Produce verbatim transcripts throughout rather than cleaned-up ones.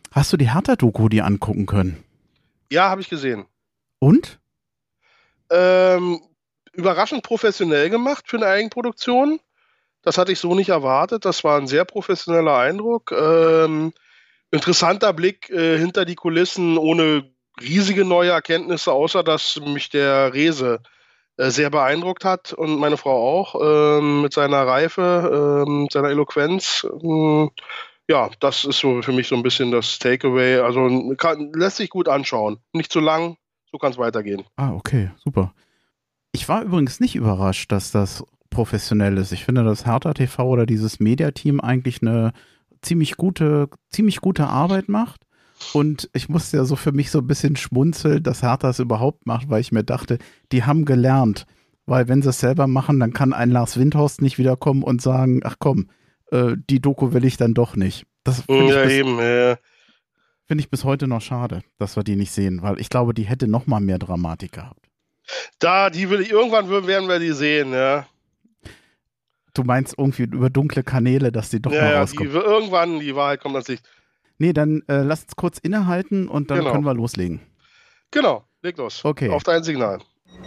Hast du die Hertha-Doku dir angucken können? Ja, habe ich gesehen. Und? Ähm, überraschend professionell gemacht für eine Eigenproduktion. Das hatte ich so nicht erwartet. Das war ein sehr professioneller Eindruck. Ähm, interessanter Blick äh, hinter die Kulissen, ohne riesige neue Erkenntnisse, außer dass mich der Rehse äh, sehr beeindruckt hat und meine Frau auch ähm, mit seiner Reife, ähm, mit seiner Eloquenz. Ähm, ja, das ist so für mich so ein bisschen das Takeaway. Also kann, lässt sich gut anschauen. Nicht zu lang, so kann es weitergehen. Ah, okay, super. Ich war übrigens nicht überrascht, dass das professionell ist. Ich finde, dass Hertha T V oder dieses Mediateam eigentlich eine ziemlich gute, ziemlich gute Arbeit macht. Und ich musste ja so für mich so ein bisschen schmunzeln, dass Hertha es überhaupt macht, weil ich mir dachte, die haben gelernt. Weil wenn sie es selber machen, dann kann ein Lars Windhorst nicht wiederkommen und sagen, ach komm, äh, die Doku will ich dann doch nicht. Das finde ich, Ja, bis, eben. Äh, find ich bis heute noch schade, dass wir die nicht sehen, weil ich glaube, die hätte noch mal mehr Dramatik gehabt. da, die will ich, irgendwann werden wir die sehen, ja. Du meinst irgendwie über dunkle Kanäle, dass die doch Ja, mal ja, rauskommen. die, irgendwann, die Wahrheit kommt ans Licht. Nee, dann äh, lass uns kurz innehalten und dann Genau. können wir loslegen. Genau, leg los. Okay. Auf dein Signal.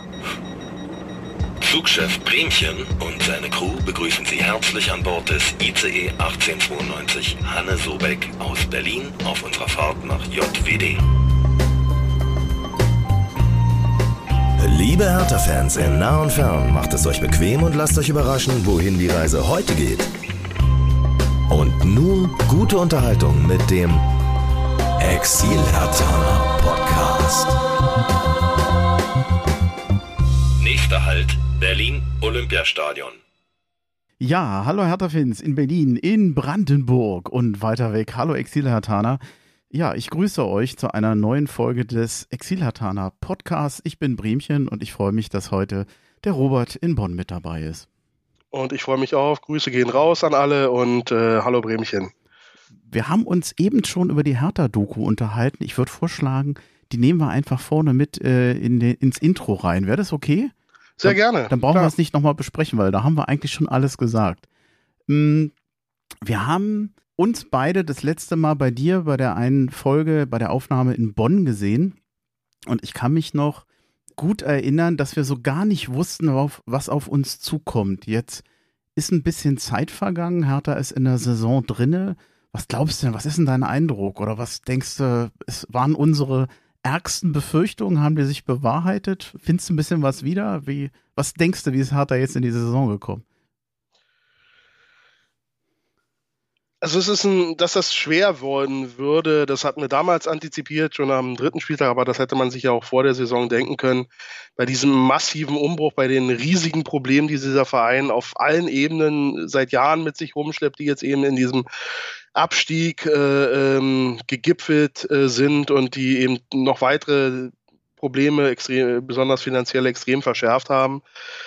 Flugchef Bremchen und seine Crew begrüßen Sie herzlich an Bord des I C E achtzehnhundertzweiundneunzig Hanne Sobeck aus Berlin auf unserer Fahrt nach J W D. Liebe Hertha-Fans in nah und fern, macht es euch bequem und lasst euch überraschen, wohin die Reise heute geht. Und nun gute Unterhaltung mit dem Exil-Hertaner Podcast. Nächster Halt, Berlin Olympiastadion. Ja, hallo Hertha-Fans in Berlin, in Brandenburg und weiter weg. Hallo Exil-Hertaner. Ja, ich grüße euch zu einer neuen Folge des Exil-Hertaner Podcasts. Ich bin Bremchen und ich freue mich, dass heute der Robert in Bonn mit dabei ist. Und ich freue mich auch. Grüße gehen raus an alle und äh, hallo Bremchen. Wir haben uns eben schon über die Hertha-Doku unterhalten. Ich würde vorschlagen, die nehmen wir einfach vorne mit äh, in den, ins Intro rein. Wäre das okay? Sehr dann, gerne. Dann brauchen Klar. wir es nicht nochmal besprechen, weil da haben wir eigentlich schon alles gesagt. Wir haben uns beide das letzte Mal bei dir bei der einen Folge, bei der Aufnahme in Bonn gesehen. Und ich kann mich noch gut erinnern, dass wir so gar nicht wussten, was auf uns zukommt. Jetzt ist ein bisschen Zeit vergangen. Hertha ist in der Saison drinne. Was glaubst du denn? Was ist denn dein Eindruck? Oder was denkst du, es waren unsere ärgsten Befürchtungen, haben die sich bewahrheitet? Findest du ein bisschen was wieder? Wie, was denkst du, wie ist Hertha jetzt in die Saison gekommen? Also es ist ein, dass das schwer worden würde, das hatten wir damals antizipiert, schon am dritten Spieltag, aber das hätte man sich ja auch vor der Saison denken können. Bei diesem massiven Umbruch, bei den riesigen Problemen, die dieser Verein auf allen Ebenen seit Jahren mit sich rumschleppt, die jetzt eben in diesem Abstieg äh, ähm, gegipfelt äh, sind und die eben noch weitere Probleme, extrem, besonders finanziell extrem verschärft haben.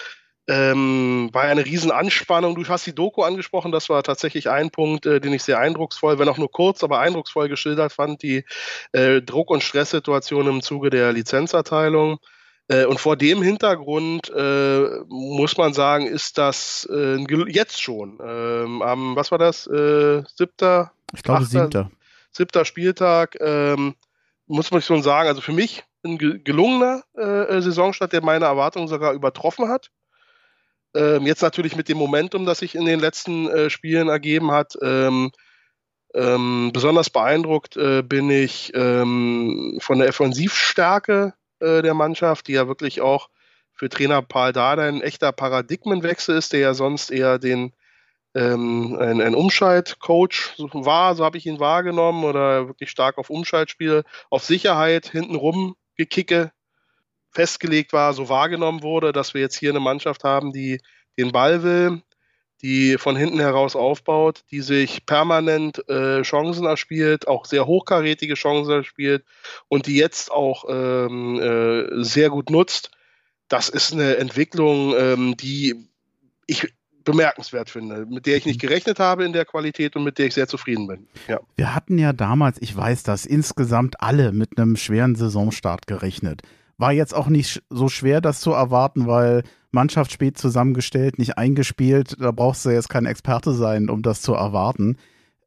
Ähm, war eine riesen Anspannung. Du hast die Doku angesprochen, das war tatsächlich ein Punkt, äh, den ich sehr eindrucksvoll, wenn auch nur kurz, aber eindrucksvoll geschildert fand, die äh, Druck- und Stresssituation im Zuge der Lizenzerteilung. Äh, und vor dem Hintergrund äh, muss man sagen, ist das äh, jetzt schon, ähm, am, was war das, äh, siebter? Ich glaube achter, siebter. Siebter Spieltag, ähm, muss man schon sagen, also für mich ein gelungener äh, Saisonstart, der meine Erwartungen sogar übertroffen hat. Ähm, jetzt natürlich mit dem Momentum, das sich in den letzten äh, Spielen ergeben hat. Ähm, ähm, besonders beeindruckt äh, bin ich ähm, von der Offensivstärke äh, der Mannschaft, die ja wirklich auch für Trainer Paul Dardai ein echter Paradigmenwechsel ist, der ja sonst eher den ähm, ein, ein Umschaltcoach war, so habe ich ihn wahrgenommen, oder wirklich stark auf Umschaltspiel, auf Sicherheit, hintenrum gekicke festgelegt war, so wahrgenommen wurde, dass wir jetzt hier eine Mannschaft haben, die den Ball will, die von hinten heraus aufbaut, die sich permanent äh, Chancen erspielt, auch sehr hochkarätige Chancen erspielt und die jetzt auch ähm, äh, sehr gut nutzt. Das ist eine Entwicklung, ähm, die ich bemerkenswert finde, mit der ich nicht gerechnet habe in der Qualität und mit der ich sehr zufrieden bin. Ja. Wir hatten ja damals, ich weiß das, insgesamt alle mit einem schweren Saisonstart gerechnet. War jetzt auch nicht so schwer, das zu erwarten, weil Mannschaft spät zusammengestellt, nicht eingespielt. Da brauchst du jetzt kein Experte sein, um das zu erwarten.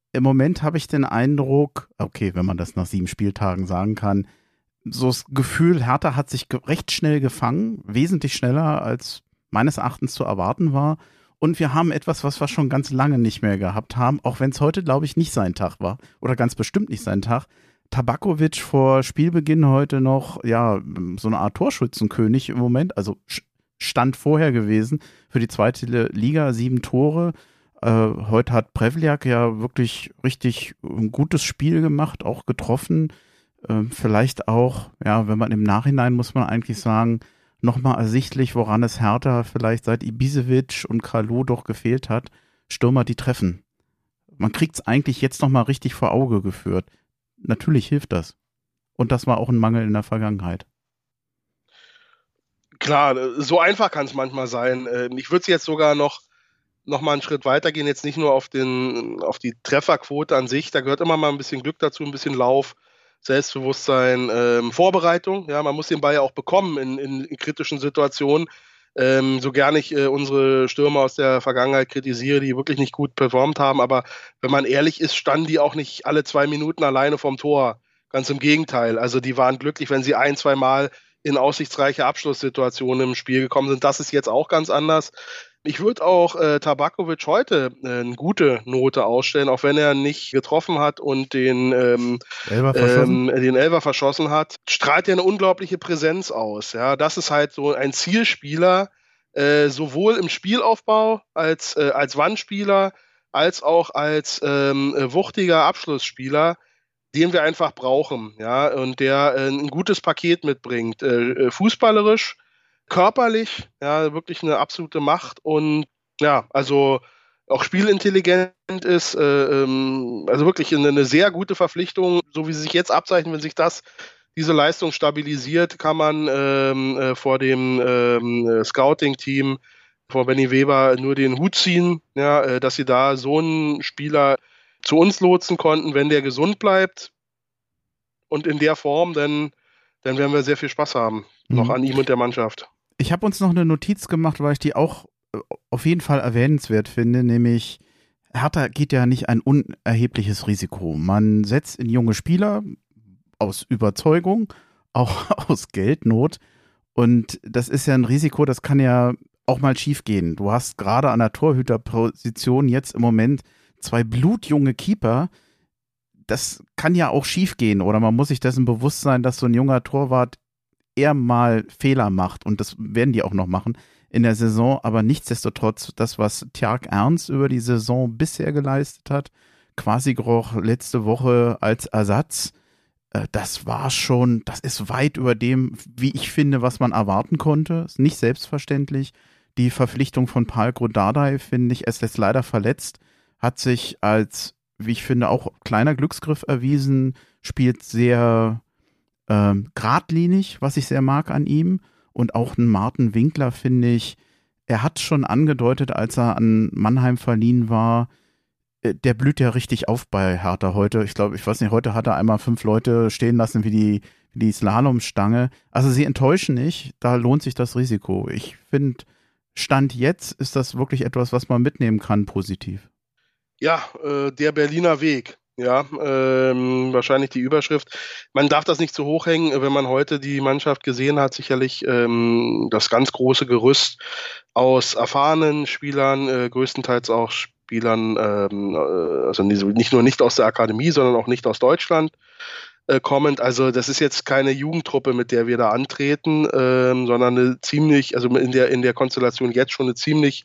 im Moment habe ich den Eindruck, okay, wenn man das nach sieben Spieltagen sagen kann, so das Gefühl, Hertha hat sich ge- recht schnell gefangen, wesentlich schneller als meines Erachtens zu erwarten war. Und wir haben etwas, was wir schon ganz lange nicht mehr gehabt haben, auch wenn es heute, glaube ich, nicht sein Tag war oder ganz bestimmt nicht sein Tag. Tabakovic vor Spielbeginn heute noch, ja, so eine Art Torschützenkönig im Moment, also Stand vorher gewesen für die zweite Liga, sieben Tore. Äh, heute hat Prevliak ja wirklich richtig ein gutes Spiel gemacht, auch getroffen. Äh, vielleicht auch, ja, wenn man im Nachhinein, muss man eigentlich sagen, nochmal ersichtlich, woran es Hertha vielleicht seit Ibisevic und Kalou doch gefehlt hat, Stürmer, die treffen. Man kriegt es eigentlich jetzt nochmal richtig vor Auge geführt. Natürlich hilft das. Und das war auch ein Mangel in der Vergangenheit. Klar, so einfach kann es manchmal sein. Ich würde es jetzt sogar noch, noch mal einen Schritt weiter gehen, jetzt nicht nur auf, den, auf die Trefferquote an sich, da gehört immer mal ein bisschen Glück dazu, ein bisschen Lauf, Selbstbewusstsein, ähm, Vorbereitung. Ja, man muss den Ball ja auch bekommen in, in, in kritischen Situationen. Ähm, so gerne ich äh, unsere Stürmer aus der Vergangenheit kritisiere, die wirklich nicht gut performt haben, aber wenn man ehrlich ist, standen die auch nicht alle zwei Minuten alleine vorm Tor. Ganz im Gegenteil. Also die waren glücklich, wenn sie ein, zwei Mal in aussichtsreiche Abschlusssituationen im Spiel gekommen sind. Das ist jetzt auch ganz anders. Ich würde auch äh, Tabakovic heute äh, eine gute Note ausstellen, auch wenn er nicht getroffen hat und den, ähm, Elfer verschossen? ähm, den Elfer verschossen hat. Strahlt ja eine unglaubliche Präsenz aus. Ja, das ist halt so ein Zielspieler, äh, sowohl im Spielaufbau als, äh, als Wandspieler, als auch als ähm, wuchtiger Abschlussspieler, den wir einfach brauchen, ja, und der äh, ein gutes Paket mitbringt. Äh, fußballerisch, körperlich, ja, wirklich eine absolute Macht und ja, also auch spielintelligent ist, äh, ähm, also wirklich eine, eine sehr gute Verpflichtung, so wie sie sich jetzt abzeichnen, wenn sich das, diese Leistung stabilisiert, kann man ähm, äh, vor dem ähm, Scouting-Team, vor Benny Weber nur den Hut ziehen, ja, äh, dass sie da so einen Spieler zu uns lotsen konnten, wenn der gesund bleibt und in der Form, dann, dann werden wir sehr viel Spaß haben, mhm. noch an ihm und der Mannschaft. Ich habe uns noch eine Notiz gemacht, weil ich die auch auf jeden Fall erwähnenswert finde, nämlich Hertha geht ja nicht ein unerhebliches Risiko. Man setzt in junge Spieler aus Überzeugung, auch aus Geldnot und das ist ja ein Risiko, das kann ja auch mal schief gehen. Du hast gerade an der Torhüterposition jetzt im Moment zwei blutjunge Keeper, das kann ja auch schief gehen oder man muss sich dessen bewusst sein, dass so ein junger Torwart eher mal Fehler macht und das werden die auch noch machen in der Saison, aber nichtsdestotrotz das, was Tjark Ernst über die Saison bisher geleistet hat, Quasigroch letzte Woche als Ersatz, das war schon, das ist weit über dem, wie ich finde, was man erwarten konnte, ist nicht selbstverständlich. Die Verpflichtung von Palko Dardai, finde ich, er ist jetzt leider verletzt, hat sich als, wie ich finde, auch kleiner Glücksgriff erwiesen, spielt sehr ähm, geradlinig, was ich sehr mag an ihm. Und auch ein Martin Winkler, finde ich, er hat schon angedeutet, als er an Mannheim verliehen war, äh, der blüht ja richtig auf bei Hertha heute. Ich glaube, ich weiß nicht, heute hat er einmal fünf Leute stehen lassen wie die, wie die Slalomstange. Also sie enttäuschen nicht, da lohnt sich das Risiko. Ich finde, Stand jetzt ist das wirklich etwas, was man mitnehmen kann, positiv. Ja, äh, der Berliner Weg, ja, ähm, wahrscheinlich die Überschrift. Man darf das nicht zu hoch hängen, wenn man heute die Mannschaft gesehen hat, sicherlich ähm, das ganz große Gerüst aus erfahrenen Spielern, äh, größtenteils auch Spielern, ähm, also nicht nur nicht aus der Akademie, sondern auch nicht aus Deutschland äh, kommend. Also das ist jetzt keine Jugendtruppe, mit der wir da antreten, ähm, sondern eine ziemlich, also in der, in der Konstellation jetzt schon eine ziemlich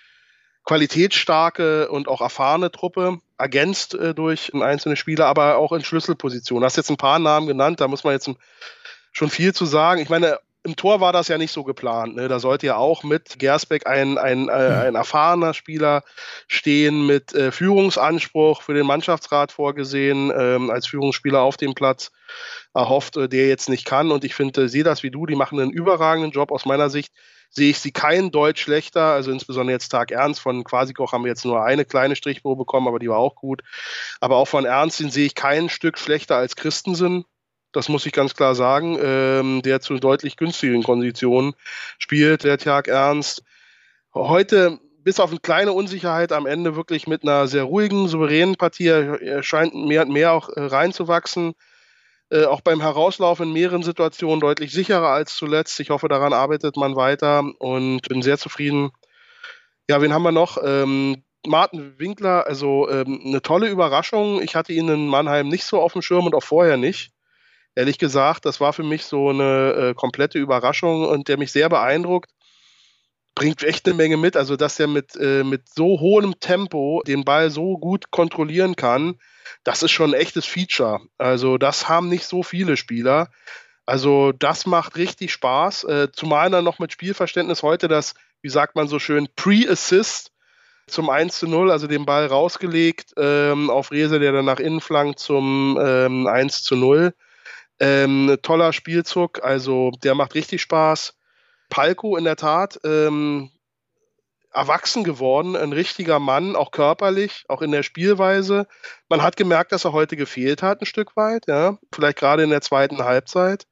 qualitätsstarke und auch erfahrene Truppe, ergänzt äh, durch einzelne Spieler, aber auch in Schlüsselpositionen. Du hast jetzt ein paar Namen genannt, da muss man jetzt schon viel zu sagen. Ich meine, im Tor war das ja nicht so geplant. Ne? Da sollte ja auch mit Gersbeck ein, ein, äh, ein erfahrener Spieler stehen, mit äh, Führungsanspruch für den Mannschaftsrat vorgesehen, ähm, als Führungsspieler auf dem Platz erhofft, äh, der jetzt nicht kann. Und ich finde, sehe das wie du, die machen einen überragenden Job aus meiner Sicht. Sehe ich sie kein Deut schlechter, also insbesondere jetzt Tag Ernst, von Quasikoch haben wir jetzt nur eine kleine Strichprobe bekommen, aber die war auch gut. Aber auch von Ernst, den sehe ich kein Stück schlechter als Christensen. Das muss ich ganz klar sagen, ähm, der zu deutlich günstigeren Konditionen spielt, der Tjark Ernst. Heute bis auf eine kleine Unsicherheit am Ende wirklich mit einer sehr ruhigen, souveränen Partie. Er scheint mehr und mehr auch äh, reinzuwachsen. Äh, auch beim Herauslauf in mehreren Situationen deutlich sicherer als zuletzt. Ich hoffe, daran arbeitet man weiter und bin sehr zufrieden. Ja, wen haben wir noch? Ähm, Martin Winkler, also ähm, eine tolle Überraschung. Ich hatte ihn in Mannheim nicht so auf dem Schirm und auch vorher nicht. Ehrlich gesagt, das war für mich so eine äh, komplette Überraschung und der mich sehr beeindruckt. Bringt echt eine Menge mit, also dass er mit, äh, mit so hohem Tempo den Ball so gut kontrollieren kann, das ist schon ein echtes Feature. Also das haben nicht so viele Spieler. Also das macht richtig Spaß, äh, zumal dann noch mit Spielverständnis heute das, wie sagt man so schön, Pre-Assist zum eins zu null, also den Ball rausgelegt ähm, auf Rehse, der dann nach innen flankt zum ähm, eins zu null. Ähm, toller Spielzug, also der macht richtig Spaß. Palko in der Tat ähm, erwachsen geworden, ein richtiger Mann, auch körperlich, auch in der Spielweise. Man hat gemerkt, dass er heute gefehlt hat, ein Stück weit, ja, vielleicht gerade in der zweiten Halbzeit.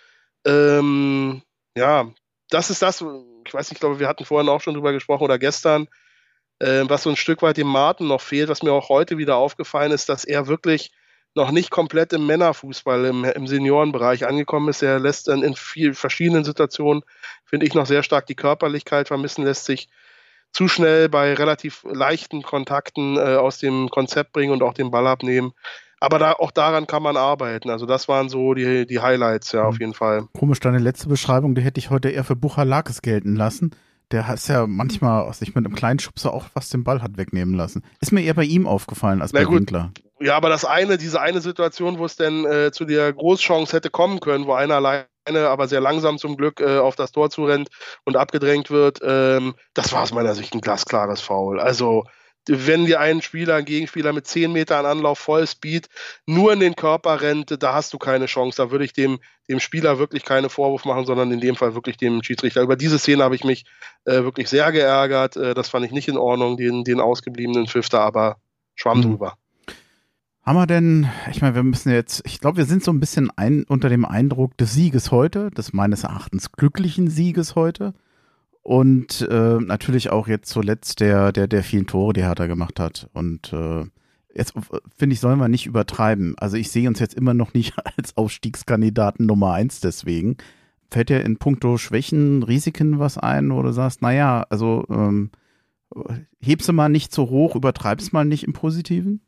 Ähm, ja, das ist das, ich weiß nicht, ich glaube, wir hatten vorhin auch schon drüber gesprochen oder gestern, äh, was so ein Stück weit dem Martin noch fehlt, was mir auch heute wieder aufgefallen ist, dass er wirklich noch nicht komplett im Männerfußball, im, im Seniorenbereich angekommen ist. Er lässt dann in vielen verschiedenen Situationen, finde ich, noch sehr stark die Körperlichkeit vermissen, lässt sich zu schnell bei relativ leichten Kontakten äh, aus dem Konzept bringen und auch den Ball abnehmen. Aber da, auch daran kann man arbeiten. Also das waren so die, die Highlights, ja, auf jeden Fall. Komisch, deine letzte Beschreibung, die hätte ich heute eher für Buchalakis gelten lassen. Der ist ja manchmal sich mit einem kleinen Schubser auch fast den Ball hat wegnehmen lassen. Ist mir eher bei ihm aufgefallen als Na bei gut. Winkler. Ja, aber das eine, diese eine Situation, wo es denn äh, zu der Großchance hätte kommen können, wo einer alleine, aber sehr langsam zum Glück äh, auf das Tor zurennt und abgedrängt wird, ähm, das war aus meiner Sicht ein glasklares Foul. Also wenn dir ein Spieler, ein Gegenspieler mit zehn Metern Anlauf, Vollspeed, nur in den Körper rennt, da hast du keine Chance. Da würde ich dem, dem Spieler wirklich keine Vorwurf machen, sondern in dem Fall wirklich dem Schiedsrichter. Über diese Szene habe ich mich äh, wirklich sehr geärgert. Äh, das fand ich nicht in Ordnung, den, den ausgebliebenen Pfiff da, aber schwamm Mhm. drüber. Haben wir denn, ich meine, wir müssen jetzt, ich glaube, wir sind so ein bisschen ein, unter dem Eindruck des Sieges heute, des meines Erachtens glücklichen Sieges heute und äh, natürlich auch jetzt zuletzt der, der, der vielen Tore, die Hertha gemacht hat. Und äh, jetzt finde ich, sollen wir nicht übertreiben. Also ich sehe uns jetzt immer noch nicht als Aufstiegskandidaten Nummer eins deswegen. Fällt dir in puncto Schwächen, Risiken was ein, wo du sagst, naja, also ähm, hebst du mal nicht so hoch, übertreibst mal nicht im Positiven?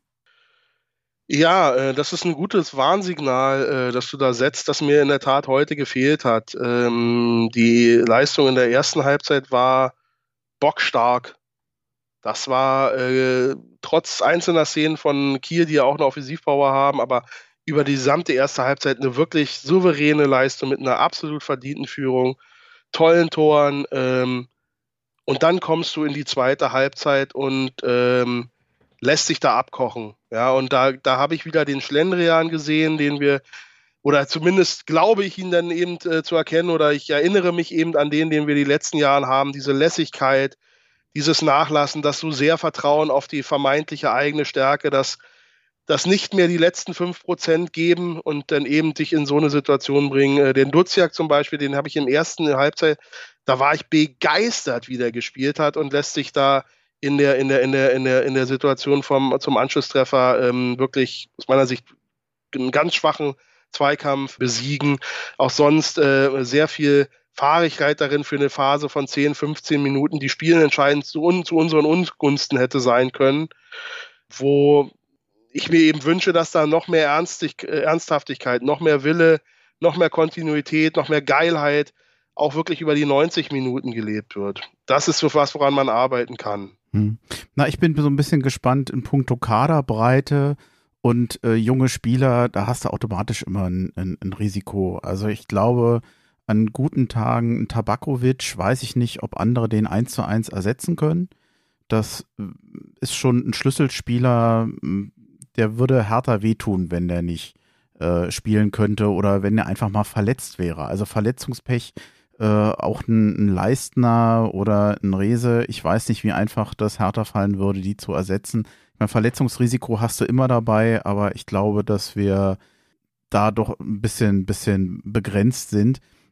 Ja, äh, das ist ein gutes Warnsignal, äh, das du da setzt, das mir in der Tat heute gefehlt hat. Ähm, die Leistung in der ersten Halbzeit war bockstark. Das war äh, trotz einzelner Szenen von Kiel, die ja auch eine Offensivpower haben, aber über die gesamte erste Halbzeit eine wirklich souveräne Leistung mit einer absolut verdienten Führung, tollen Toren. Ähm, und dann kommst du in die zweite Halbzeit und ähm, lässt sich da abkochen. Ja, und da, da habe ich wieder den Schlendrian gesehen, den wir, oder zumindest glaube ich ihn dann eben äh, zu erkennen, oder ich erinnere mich eben an den, den wir die letzten Jahre haben, diese Lässigkeit, dieses Nachlassen, das so sehr Vertrauen auf die vermeintliche eigene Stärke, dass das nicht mehr die letzten fünf Prozent geben und dann eben dich in so eine Situation bringen. Den Duziak zum Beispiel, den habe ich in der ersten Halbzeit, da war ich begeistert, wie der gespielt hat und lässt sich da in der, in der, in der, in der, in der Situation vom, zum Anschlusstreffer ähm, wirklich aus meiner Sicht einen ganz schwachen Zweikampf besiegen. Auch sonst äh, sehr viel Fahrigkeit darin für eine Phase von zehn, fünfzehn Minuten, die spielentscheidend zu, un, zu unseren Ungunsten hätte sein können, wo ich mir eben wünsche, dass da noch mehr Ernstig, äh, Ernsthaftigkeit, noch mehr Wille, noch mehr Kontinuität, noch mehr Geilheit auch wirklich über die neunzig Minuten gelebt wird. Das ist so was, woran man arbeiten kann. Hm. Na, ich bin so ein bisschen gespannt in puncto Kaderbreite und äh, junge Spieler, da hast du automatisch immer ein, ein, ein Risiko. Also ich glaube, an guten Tagen, ein Tabakovic, weiß ich nicht, ob andere den eins zu eins ersetzen können. Das ist schon ein Schlüsselspieler, der würde Hertha wehtun, wenn der nicht äh, spielen könnte oder wenn er einfach mal verletzt wäre. Also Verletzungspech, äh, auch ein, ein Leistner oder ein Rehse, ich weiß nicht, wie einfach das Hertha fallen würde, die zu ersetzen. Ich meine, Verletzungsrisiko hast du immer dabei, aber ich glaube, dass wir da doch ein bisschen, bisschen begrenzt sind.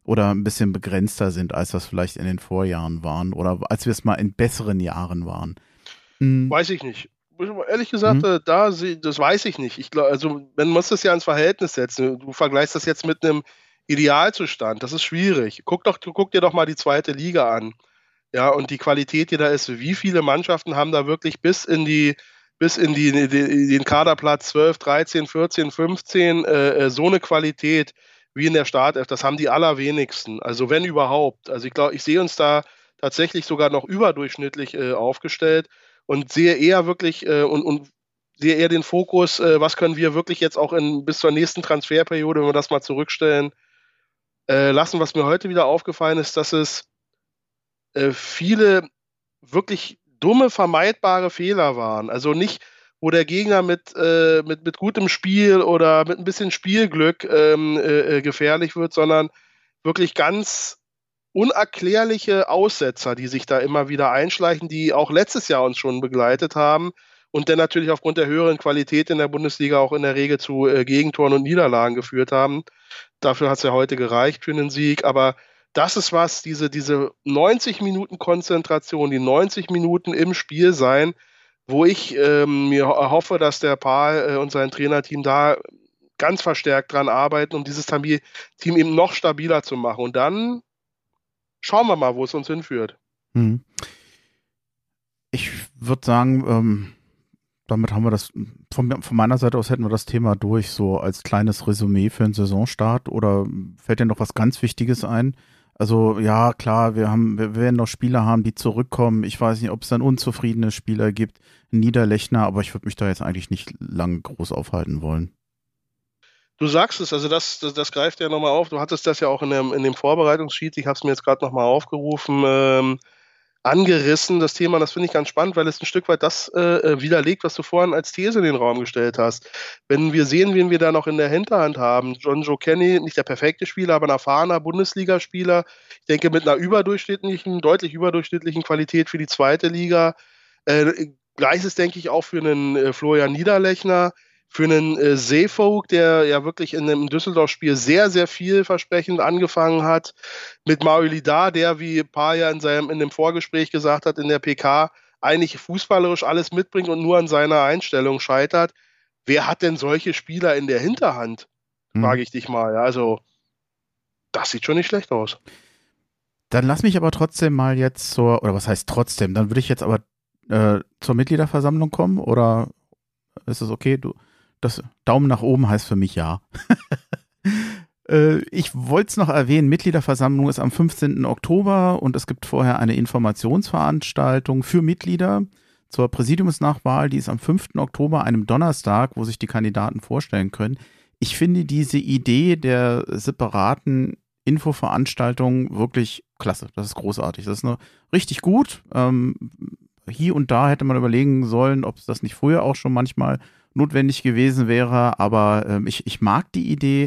oder ein bisschen begrenzter sind, als das vielleicht in den Vorjahren waren oder als wir es mal in besseren Jahren waren. Mhm. Weiß ich nicht. Ehrlich gesagt, mhm. da, das weiß ich nicht. Ich glaube, also man muss das ja ins Verhältnis setzen. Du vergleichst das jetzt mit einem Idealzustand. Das ist schwierig. Guck doch, guck dir doch mal die zweite Liga an. Ja, und die Qualität, die da ist. Wie viele Mannschaften haben da wirklich bis in die, bis in die, die den Kaderplatz zwölf, dreizehn, vierzehn, fünfzehn äh, so eine Qualität wie in der Startelf? Das haben die allerwenigsten. Also wenn überhaupt. Also ich glaube, ich sehe uns da tatsächlich sogar noch überdurchschnittlich äh, aufgestellt. Und sehe eher wirklich äh, und, und sehe eher den Fokus, äh, was können wir wirklich jetzt auch in, bis zur nächsten Transferperiode, wenn wir das mal zurückstellen, äh, lassen. Was mir heute wieder aufgefallen ist, dass es äh, viele wirklich dumme, vermeidbare Fehler waren. Also nicht, wo der Gegner mit, äh, mit, mit gutem Spiel oder mit ein bisschen Spielglück ähm, äh, gefährlich wird, sondern wirklich ganz unerklärliche Aussetzer, die sich da immer wieder einschleichen, die auch letztes Jahr uns schon begleitet haben und dann natürlich aufgrund der höheren Qualität in der Bundesliga auch in der Regel zu äh, Gegentoren und Niederlagen geführt haben. Dafür hat es ja heute gereicht für einen Sieg, aber das ist was, diese, diese neunzig Minuten Konzentration, die neunzig Minuten im Spiel sein, wo ich ähm, mir hoffe, dass der Paul äh, und sein Trainerteam da ganz verstärkt dran arbeiten, um dieses Team eben noch stabiler zu machen. Und dann schauen wir mal, wo es uns hinführt. Hm. Ich würde sagen, ähm, damit haben wir das, von, von meiner Seite aus hätten wir das Thema durch, so als kleines Resümee für den Saisonstart. Oder fällt dir noch was ganz Wichtiges ein? Also ja, klar, wir haben, wir werden noch Spieler haben, die zurückkommen. Ich weiß nicht, ob es dann unzufriedene Spieler gibt, Niederlechner, aber ich würde mich da jetzt eigentlich nicht lang groß aufhalten wollen. Du sagst es, also das, das, das greift ja nochmal auf. Du hattest das ja auch in dem, in dem Vorbereitungssheet, ich habe es mir jetzt gerade nochmal aufgerufen, ähm, angerissen, das Thema. Das finde ich ganz spannend, weil es ein Stück weit das äh, widerlegt, was du vorhin als These in den Raum gestellt hast. Wenn wir sehen, wen wir da noch in der Hinterhand haben, John Joe Kenny, nicht der perfekte Spieler, aber ein erfahrener Bundesligaspieler, ich denke mit einer überdurchschnittlichen, deutlich überdurchschnittlichen Qualität für die zweite Liga. Äh, Gleiches denke ich auch für einen äh, Florian Niederlechner, für einen äh, Seevogt, der ja wirklich in einem Düsseldorf-Spiel sehr, sehr vielversprechend angefangen hat, mit Mauli Da, der, wie Paar ja in seinem in dem Vorgespräch gesagt hat, in der P K eigentlich fußballerisch alles mitbringt und nur an seiner Einstellung scheitert. Wer hat denn solche Spieler in der Hinterhand? Hm. Frage ich dich mal. Also, das sieht schon nicht schlecht aus. Dann lass mich aber trotzdem mal jetzt zur, oder was heißt trotzdem, dann würde ich jetzt aber äh, zur Mitgliederversammlung kommen, oder ist es okay, du das Daumen nach oben heißt für mich ja. äh, ich wollte es noch erwähnen, Mitgliederversammlung ist am fünfzehnten Oktober und es gibt vorher eine Informationsveranstaltung für Mitglieder zur Präsidiumsnachwahl, die ist am fünften Oktober, einem Donnerstag, wo sich die Kandidaten vorstellen können. Ich finde diese Idee der separaten Infoveranstaltung wirklich klasse. Das ist großartig. Das ist eine, richtig gut. Ähm, hier und da hätte man überlegen sollen, ob es das nicht früher auch schon manchmal notwendig gewesen wäre, aber ähm, ich, ich mag die Idee.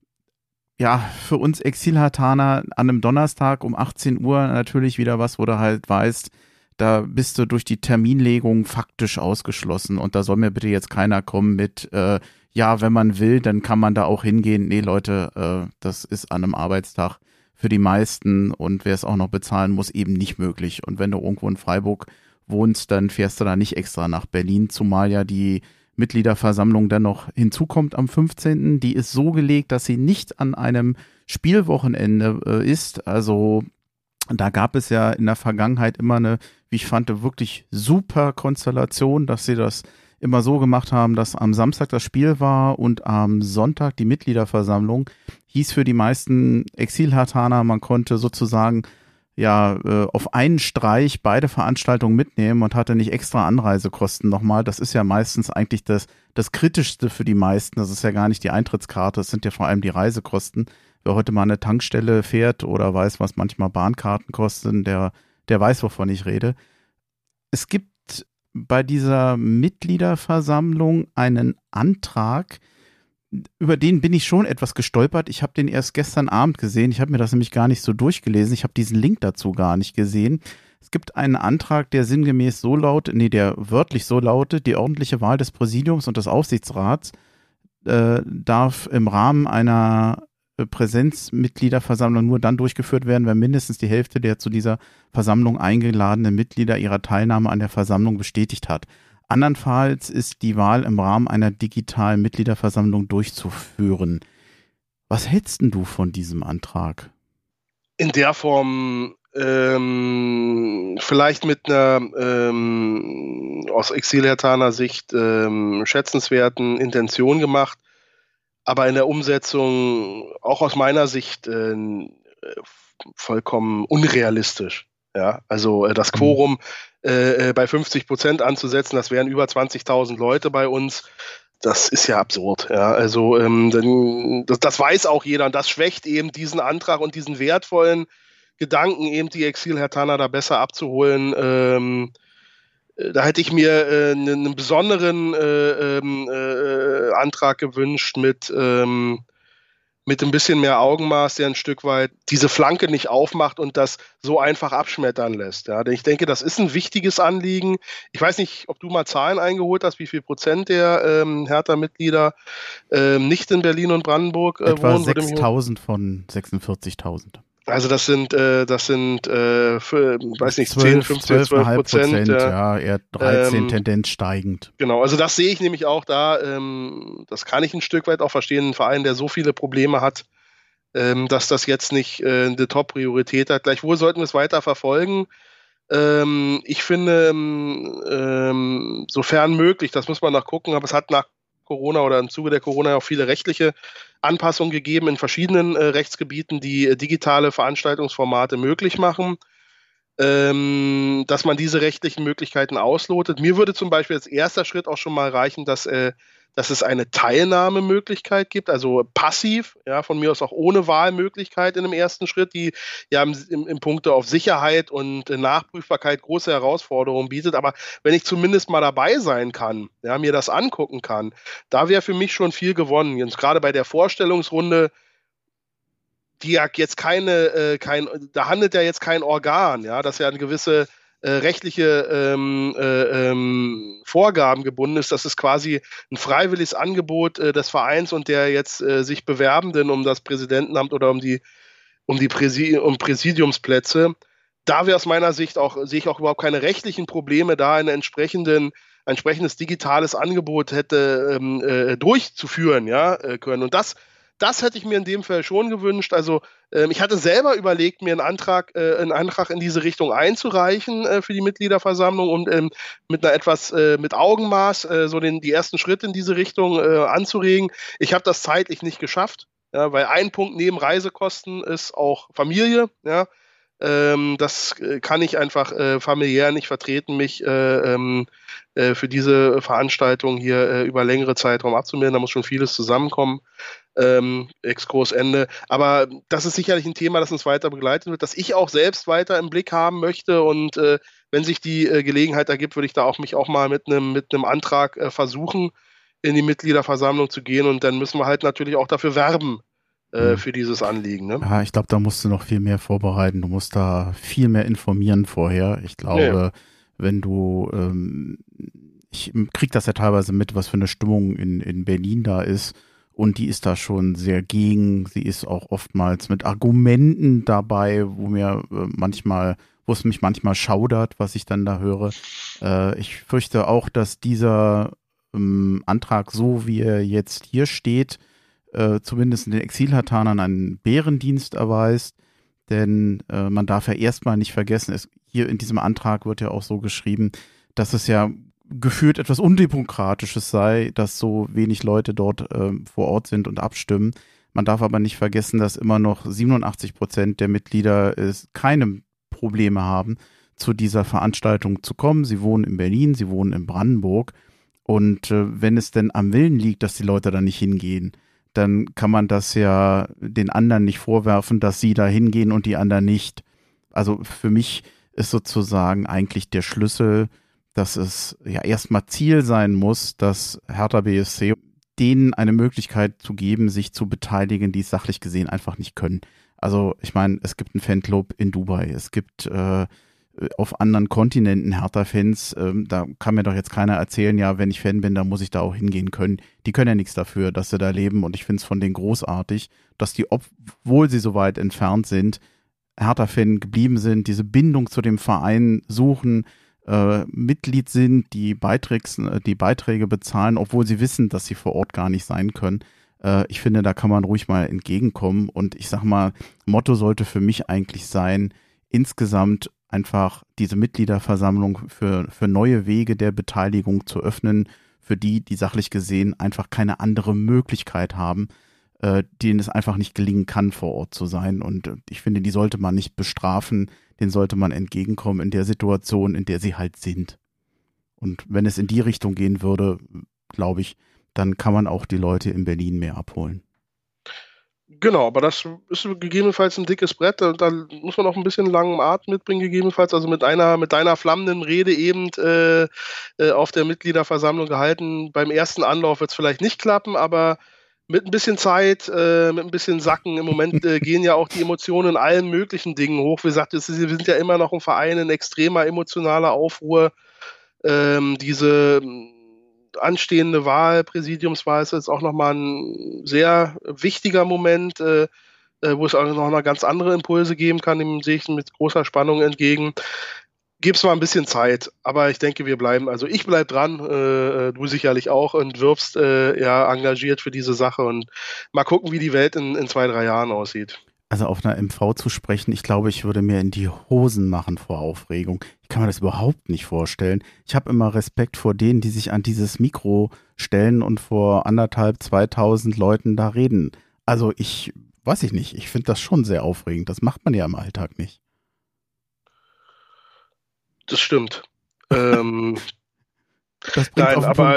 Ja, für uns Exilhartaner an einem Donnerstag um achtzehn Uhr natürlich wieder was, wo du halt weißt, da bist du durch die Terminlegung faktisch ausgeschlossen und da soll mir bitte jetzt keiner kommen mit, äh, ja, wenn man will, dann kann man da auch hingehen. Nee, Leute, äh, das ist an einem Arbeitstag für die meisten und wer es auch noch bezahlen muss, eben nicht möglich. Und wenn du irgendwo in Freiburg wohnst, dann fährst du da nicht extra nach Berlin, zumal ja die Mitgliederversammlung dann noch hinzukommt am fünfzehnten Die ist so gelegt, dass sie nicht an einem Spielwochenende äh, ist. Also da gab es ja in der Vergangenheit immer eine, wie ich fand, wirklich super Konstellation, dass sie das immer so gemacht haben, dass am Samstag das Spiel war und am Sonntag die Mitgliederversammlung. Hieß für die meisten Exilhartaner, man konnte sozusagen ja äh, auf einen Streich beide Veranstaltungen mitnehmen und hatte nicht extra Anreisekosten nochmal. Das ist ja meistens eigentlich das, das Kritischste für die meisten. Das ist ja gar nicht die Eintrittskarte, das sind ja vor allem die Reisekosten. Wer heute mal an eine Tankstelle fährt oder weiß, was manchmal Bahnkarten kosten, der, der weiß, wovon ich rede. Es gibt bei dieser Mitgliederversammlung einen Antrag, über den bin ich schon etwas gestolpert. Ich habe den erst gestern Abend gesehen. Ich habe mir das nämlich gar nicht so durchgelesen. Ich habe diesen Link dazu gar nicht gesehen. Es gibt einen Antrag, der sinngemäß so lautet, nee, der wörtlich so lautet, die ordentliche Wahl des Präsidiums und des Aufsichtsrats äh, darf im Rahmen einer Präsenzmitgliederversammlung nur dann durchgeführt werden, wenn mindestens die Hälfte der zu dieser Versammlung eingeladenen Mitglieder ihrer Teilnahme an der Versammlung bestätigt hat. Andernfalls ist die Wahl im Rahmen einer digitalen Mitgliederversammlung durchzuführen. Was hältst denn du von diesem Antrag? In der Form ähm, vielleicht mit einer ähm, aus Exilhertaner Sicht ähm, schätzenswerten Intention gemacht, aber in der Umsetzung auch aus meiner Sicht äh, vollkommen unrealistisch. Ja, also äh, das Quorum äh, bei fünfzig Prozent anzusetzen, das wären über zwanzigtausend Leute bei uns. Das ist ja absurd. Ja, also ähm, denn, das, das weiß auch jeder und das schwächt eben diesen Antrag und diesen wertvollen Gedanken, eben die Exilhertaner da besser abzuholen. Ähm, da hätte ich mir äh, einen, einen besonderen äh, äh, Antrag gewünscht mit ähm, mit ein bisschen mehr Augenmaß, der ein Stück weit diese Flanke nicht aufmacht und das so einfach abschmettern lässt. Ja, denn ich denke, das ist ein wichtiges Anliegen. Ich weiß nicht, ob du mal Zahlen eingeholt hast, wie viel Prozent der ähm, Hertha-Mitglieder ähm, nicht in Berlin und Brandenburg äh, Etwa wohnen. sechstausend von sechsundvierzigtausend. Also das sind, äh, das sind, äh, für, weiß nicht, zehn, fünfzehn, zwölf Prozent. Äh, ja, eher dreizehn, ähm, Tendenz steigend. Genau, also das sehe ich nämlich auch da, ähm, das kann ich ein Stück weit auch verstehen, ein Verein, der so viele Probleme hat, ähm, dass das jetzt nicht äh, eine Top-Priorität hat. Gleichwohl sollten wir es weiter verfolgen. Ähm, ich finde, ähm, sofern möglich, das muss man noch gucken, aber es hat nach Corona oder im Zuge der Corona auch viele rechtliche Anpassungen gegeben in verschiedenen äh, Rechtsgebieten, die äh, digitale Veranstaltungsformate möglich machen, ähm, dass man diese rechtlichen Möglichkeiten auslotet. Mir würde zum Beispiel als erster Schritt auch schon mal reichen, dass, äh, dass es eine Teilnahmemöglichkeit gibt, also passiv, ja, von mir aus auch ohne Wahlmöglichkeit in dem ersten Schritt, die ja im, im, im Punkte auf Sicherheit und äh, Nachprüfbarkeit große Herausforderungen bietet. Aber wenn ich zumindest mal dabei sein kann, ja, mir das angucken kann, da wäre für mich schon viel gewonnen. Jetzt gerade bei der Vorstellungsrunde, die ja jetzt keine, äh, kein, da handelt ja jetzt kein Organ, ja, das ja eine gewisse äh, rechtliche ähm, äh, ähm, Vorgaben gebunden ist. Das ist quasi ein freiwilliges Angebot äh, des Vereins und der jetzt äh, sich Bewerbenden um das Präsidentenamt oder um die, um die Präsi- um Präsidiumsplätze. Da wäre aus meiner Sicht auch, sehe ich auch überhaupt keine rechtlichen Probleme, da einen entsprechenden ein entsprechendes digitales Angebot hätte ähm, äh, durchzuführen, ja, äh, können. Und das Das hätte ich mir in dem Fall schon gewünscht. Also ähm, ich hatte selber überlegt, mir einen Antrag, äh, einen Antrag in diese Richtung einzureichen äh, für die Mitgliederversammlung und ähm, mit einer etwas äh, mit Augenmaß äh, so den, die ersten Schritte in diese Richtung äh, anzuregen. Ich habe das zeitlich nicht geschafft, ja, weil ein Punkt neben Reisekosten ist auch Familie. Ja. Ähm, das kann ich einfach äh, familiär nicht vertreten, mich äh, ähm, äh, für diese Veranstaltung hier äh, über längere Zeitraum abzumelden. Da muss schon vieles zusammenkommen. Ähm, Exkurs Ende. Aber das ist sicherlich ein Thema, das uns weiter begleiten wird, das ich auch selbst weiter im Blick haben möchte. Und äh, wenn sich die äh, Gelegenheit ergibt, würde ich da auch mich auch mal mit einem mit einem Antrag äh, versuchen, in die Mitgliederversammlung zu gehen. Und dann müssen wir halt natürlich auch dafür werben, äh, für dieses Anliegen. Ne? Ja, ich glaube, da musst du noch viel mehr vorbereiten. Du musst da viel mehr informieren vorher. Ich glaube, ja. wenn du, ähm, ich krieg das ja teilweise mit, was für eine Stimmung in, in Berlin da ist. Und die ist da schon sehr gegen. Sie ist auch oftmals mit Argumenten dabei, wo mir äh, manchmal, wo es mich manchmal schaudert, was ich dann da höre. Äh, ich fürchte auch, dass dieser ähm, Antrag, so wie er jetzt hier steht, äh, zumindest den Exilhertanern einen Bärendienst erweist. Denn äh, man darf ja erstmal nicht vergessen, es, hier in diesem Antrag wird ja auch so geschrieben, dass es ja gefühlt etwas Undemokratisches sei, dass so wenig Leute dort äh, vor Ort sind und abstimmen. Man darf aber nicht vergessen, dass immer noch siebenundachtzig Prozent der Mitglieder es keine Probleme haben, zu dieser Veranstaltung zu kommen. Sie wohnen in Berlin, sie wohnen in Brandenburg. Und äh, wenn es denn am Willen liegt, dass die Leute da nicht hingehen, dann kann man das ja den anderen nicht vorwerfen, dass sie da hingehen und die anderen nicht. Also für mich ist sozusagen eigentlich der Schlüssel, dass es ja erstmal Ziel sein muss, dass Hertha B S C denen eine Möglichkeit zu geben, sich zu beteiligen, die es sachlich gesehen einfach nicht können. Also ich meine, es gibt einen Fanclub in Dubai, es gibt äh, auf anderen Kontinenten Hertha-Fans, ähm, da kann mir doch jetzt keiner erzählen, ja, wenn ich Fan bin, dann muss ich da auch hingehen können. Die können ja nichts dafür, dass sie da leben und ich finde es von denen großartig, dass die, obwohl sie so weit entfernt sind, Hertha-Fan geblieben sind, diese Bindung zu dem Verein suchen, äh, Mitglied sind, die, Beiträgs, die Beiträge bezahlen, obwohl sie wissen, dass sie vor Ort gar nicht sein können. Äh, ich finde, da kann man ruhig mal entgegenkommen und ich sag mal, Motto sollte für mich eigentlich sein, insgesamt einfach diese Mitgliederversammlung für, für neue Wege der Beteiligung zu öffnen, für die, die sachlich gesehen einfach keine andere Möglichkeit haben, äh, denen es einfach nicht gelingen kann, vor Ort zu sein. Und äh, ich finde, die sollte man nicht bestrafen, denen sollte man entgegenkommen in der Situation, in der sie halt sind. Und wenn es in die Richtung gehen würde, glaube ich, dann kann man auch die Leute in Berlin mehr abholen. Genau, aber das ist gegebenenfalls ein dickes Brett, da, da muss man auch ein bisschen langen Atem mitbringen, gegebenenfalls, also mit einer, mit deiner flammenden Rede eben äh, äh, auf der Mitgliederversammlung gehalten. Beim ersten Anlauf wird es vielleicht nicht klappen, aber mit ein bisschen Zeit, äh, mit ein bisschen Sacken, im Moment äh, gehen ja auch die Emotionen in allen möglichen Dingen hoch. Wie gesagt, es ist, wir sind ja immer noch ein Verein in extremer emotionaler Aufruhr. Ähm, diese anstehende Wahl, Präsidiumswahl, ist jetzt auch nochmal ein sehr wichtiger Moment, äh, wo es auch noch mal ganz andere Impulse geben kann, dem sehe ich mit großer Spannung entgegen. Gib's mal ein bisschen Zeit, aber ich denke, wir bleiben, also ich bleib dran, äh, du sicherlich auch und wirbst äh, ja engagiert für diese Sache und mal gucken, wie die Welt in, in zwei, drei Jahren aussieht. Also auf einer M V zu sprechen, ich glaube, ich würde mir in die Hosen machen vor Aufregung. Ich kann mir das überhaupt nicht vorstellen. Ich habe immer Respekt vor denen, die sich an dieses Mikro stellen und vor anderthalb, zweitausend Leuten da reden. Also ich, weiß ich nicht, ich finde das schon sehr aufregend. Das macht man ja im Alltag nicht. Das stimmt. ähm, das nein, aber...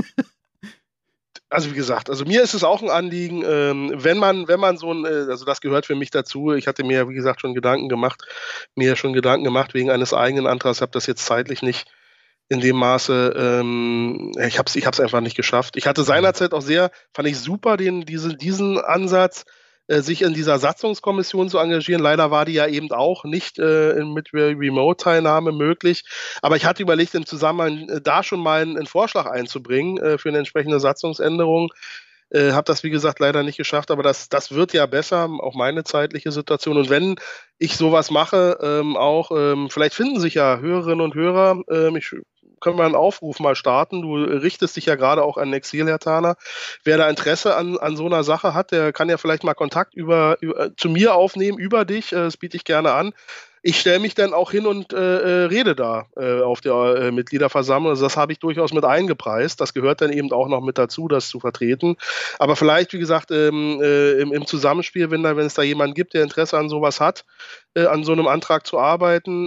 Also wie gesagt, also mir ist es auch ein Anliegen, ähm, wenn man, wenn man so ein, äh, also das gehört für mich dazu, ich hatte mir, wie gesagt, schon Gedanken gemacht, mir schon Gedanken gemacht wegen eines eigenen Antrags, habe das jetzt zeitlich nicht in dem Maße, ähm, ich habe es ich hab's einfach nicht geschafft. Ich hatte seinerzeit auch sehr, fand ich super, den, diese, diesen Ansatz, äh, sich in dieser Satzungskommission zu engagieren. Leider war die ja eben auch nicht äh, mit Remote-Teilnahme möglich. Aber ich hatte überlegt, im Zusammenhang äh, da schon mal einen, einen Vorschlag einzubringen äh, für eine entsprechende Satzungsänderung. Äh, habe das, wie gesagt, leider nicht geschafft, aber das, das wird ja besser, auch meine zeitliche Situation. Und wenn ich sowas mache, ähm, auch, ähm, vielleicht finden sich ja Hörerinnen und Hörer, ähm, ich können wir einen Aufruf mal starten. Du richtest dich ja gerade auch an Exil, Herr Thaner. Wer da Interesse an, an so einer Sache hat, der kann ja vielleicht mal Kontakt über, über zu mir aufnehmen, über dich. Das biete ich gerne an. Ich stelle mich dann auch hin und äh, rede da äh, auf der äh, Mitgliederversammlung. Also das habe ich durchaus mit eingepreist. Das gehört dann eben auch noch mit dazu, das zu vertreten. Aber vielleicht, wie gesagt, ähm, äh, im, im Zusammenspiel, wenn, da, wenn es da jemanden gibt, der Interesse an sowas hat, äh, an so einem Antrag zu arbeiten,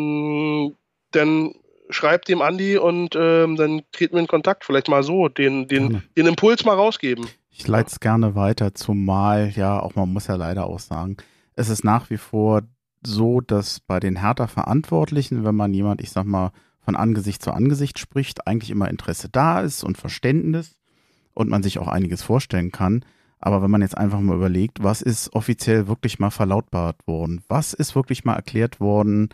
ähm, dann schreibt dem Andi und ähm, dann treten wir in Kontakt. Vielleicht mal so, den, den, den Impuls mal rausgeben. Ich leite es gerne weiter, zumal, ja, auch man muss ja leider auch sagen, es ist nach wie vor so, dass bei den Hertha-Verantwortlichen, wenn man jemand, ich sag mal, von Angesicht zu Angesicht spricht, eigentlich immer Interesse da ist und Verständnis und man sich auch einiges vorstellen kann. Aber wenn man jetzt einfach mal überlegt, was ist offiziell wirklich mal verlautbart worden? Was ist wirklich mal erklärt worden?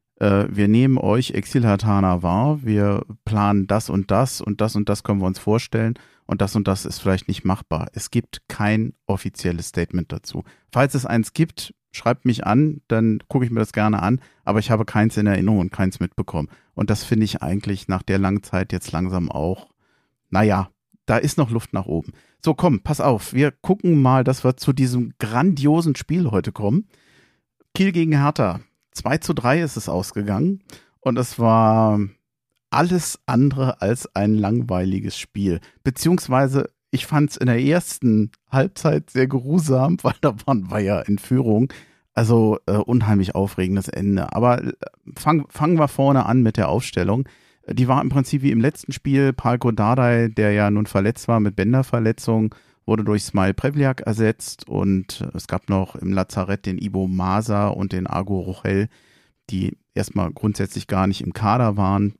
Wir nehmen euch Exil-Herthaner wahr, wir planen das und das und das und das können wir uns vorstellen und das und das ist vielleicht nicht machbar. Es gibt kein offizielles Statement dazu. Falls es eins gibt, schreibt mich an, dann gucke ich mir das gerne an, aber ich habe keins in Erinnerung und keins mitbekommen. Und das finde ich eigentlich nach der langen Zeit jetzt langsam auch, naja, da ist noch Luft nach oben. So, komm, pass auf, wir gucken mal, dass wir zu diesem grandiosen Spiel heute kommen. Kiel gegen Hertha. zwei zu drei ist es ausgegangen und es war alles andere als ein langweiliges Spiel. Beziehungsweise ich fand es in der ersten Halbzeit sehr geruhsam, weil da waren wir ja in Führung. Also äh, unheimlich aufregendes Ende. Aber äh, fang, fangen wir vorne an mit der Aufstellung. Die war im Prinzip wie im letzten Spiel. Palko Dardai, der ja nun verletzt war mit Bänderverletzung, wurde durch Smile Prevliak ersetzt und es gab noch im Lazarett den Ibo Masa und den Argo Rochel, die erstmal grundsätzlich gar nicht im Kader waren.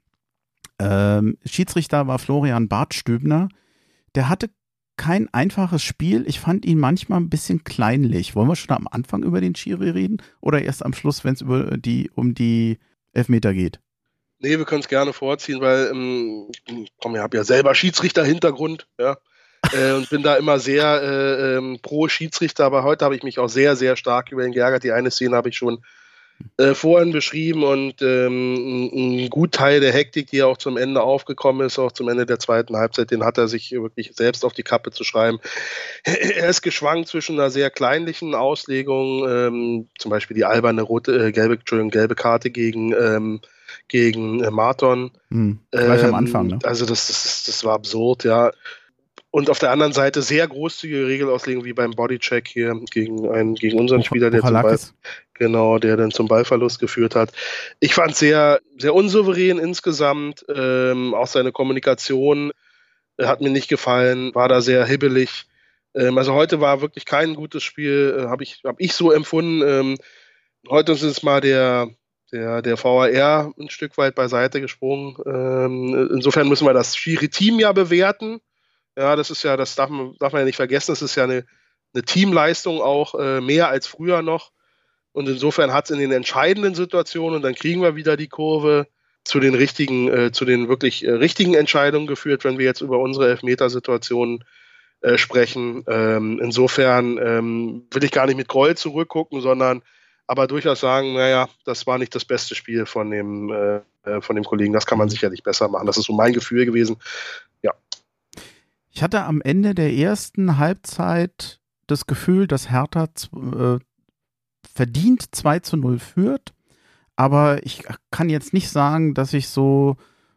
Ähm, Schiedsrichter war Florian Bartstübner. Der hatte kein einfaches Spiel. Ich fand ihn manchmal ein bisschen kleinlich. Wollen wir schon am Anfang über den Schiri reden oder erst am Schluss, wenn es über die, um die Elfmeter geht. Nee, wir können es gerne vorziehen, weil ähm, ich komm, ich habe ja selber Schiedsrichter-Hintergrund, ja, äh, und bin da immer sehr äh, ähm, pro Schiedsrichter, aber heute habe ich mich auch sehr, sehr stark über ihn geärgert. Die eine Szene habe ich schon äh, vorhin beschrieben und ähm, ein, ein gut Teil der Hektik, die auch zum Ende aufgekommen ist, auch zum Ende der zweiten Halbzeit, den hat er sich wirklich selbst auf die Kappe zu schreiben. Er ist geschwankt zwischen einer sehr kleinlichen Auslegung, ähm, zum Beispiel die alberne rote, äh, gelbe, Entschuldigung, gelbe Karte gegen ähm, gegen äh, Marton. Hm, gleich ähm, am Anfang, ne? Also das, das, das war absurd, ja. Und auf der anderen Seite sehr großzügige Regelauslegung wie beim Bodycheck hier gegen einen, gegen unseren Spieler, der zum Ball, genau, der dann zum Ballverlust geführt hat. Ich fand es sehr, sehr unsouverän insgesamt. Ähm, auch seine Kommunikation äh, hat mir nicht gefallen, war da sehr hibbelig. Ähm, also heute war wirklich kein gutes Spiel, äh, habe ich, hab ich so empfunden. Ähm, heute ist es mal der Der, der V A R ein Stück weit beiseite gesprungen. Ähm, insofern müssen wir das Schiri-Team ja bewerten. Ja, das ist ja, das darf man, darf man ja nicht vergessen, das ist ja eine, eine Teamleistung auch, äh, mehr als früher noch. Und insofern hat es in den entscheidenden Situationen, und dann kriegen wir wieder die Kurve, zu den richtigen, äh, zu den wirklich äh, richtigen Entscheidungen geführt, wenn wir jetzt über unsere Elfmetersituationen äh, sprechen. Ähm, insofern ähm, will ich gar nicht mit Groll zurückgucken, sondern aber durchaus sagen, naja, das war nicht das beste Spiel von dem, äh, von dem Kollegen. Das kann man sicherlich besser machen. Das ist so mein Gefühl gewesen. Ja. Ich hatte am Ende der ersten Halbzeit das Gefühl, dass Hertha äh, verdient zwei zu null führt. Aber ich kann jetzt nicht sagen, dass ich so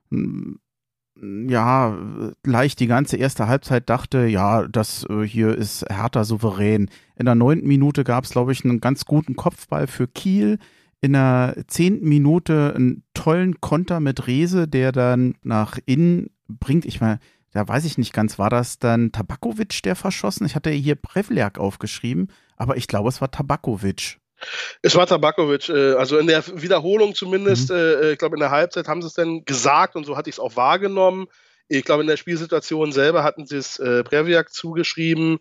ja, gleich die ganze erste Halbzeit dachte, ja, das äh, hier ist Hertha souverän. In der neunten Minute gab es, glaube ich, einen ganz guten Kopfball für Kiel. In der zehnten Minute einen tollen Konter mit Rehse, der dann nach innen bringt. Ich meine, da weiß ich nicht ganz, war das dann Tabakovic, der verschossen? Ich hatte hier Prevliak aufgeschrieben, aber ich glaube, es war Tabakovic. Es war Tabakovic, äh, also in der Wiederholung zumindest, mhm. äh, ich glaube in der Halbzeit haben sie es dann gesagt und so hatte ich es auch wahrgenommen. Ich glaube in der Spielsituation selber hatten sie es äh, Prevliak zugeschrieben,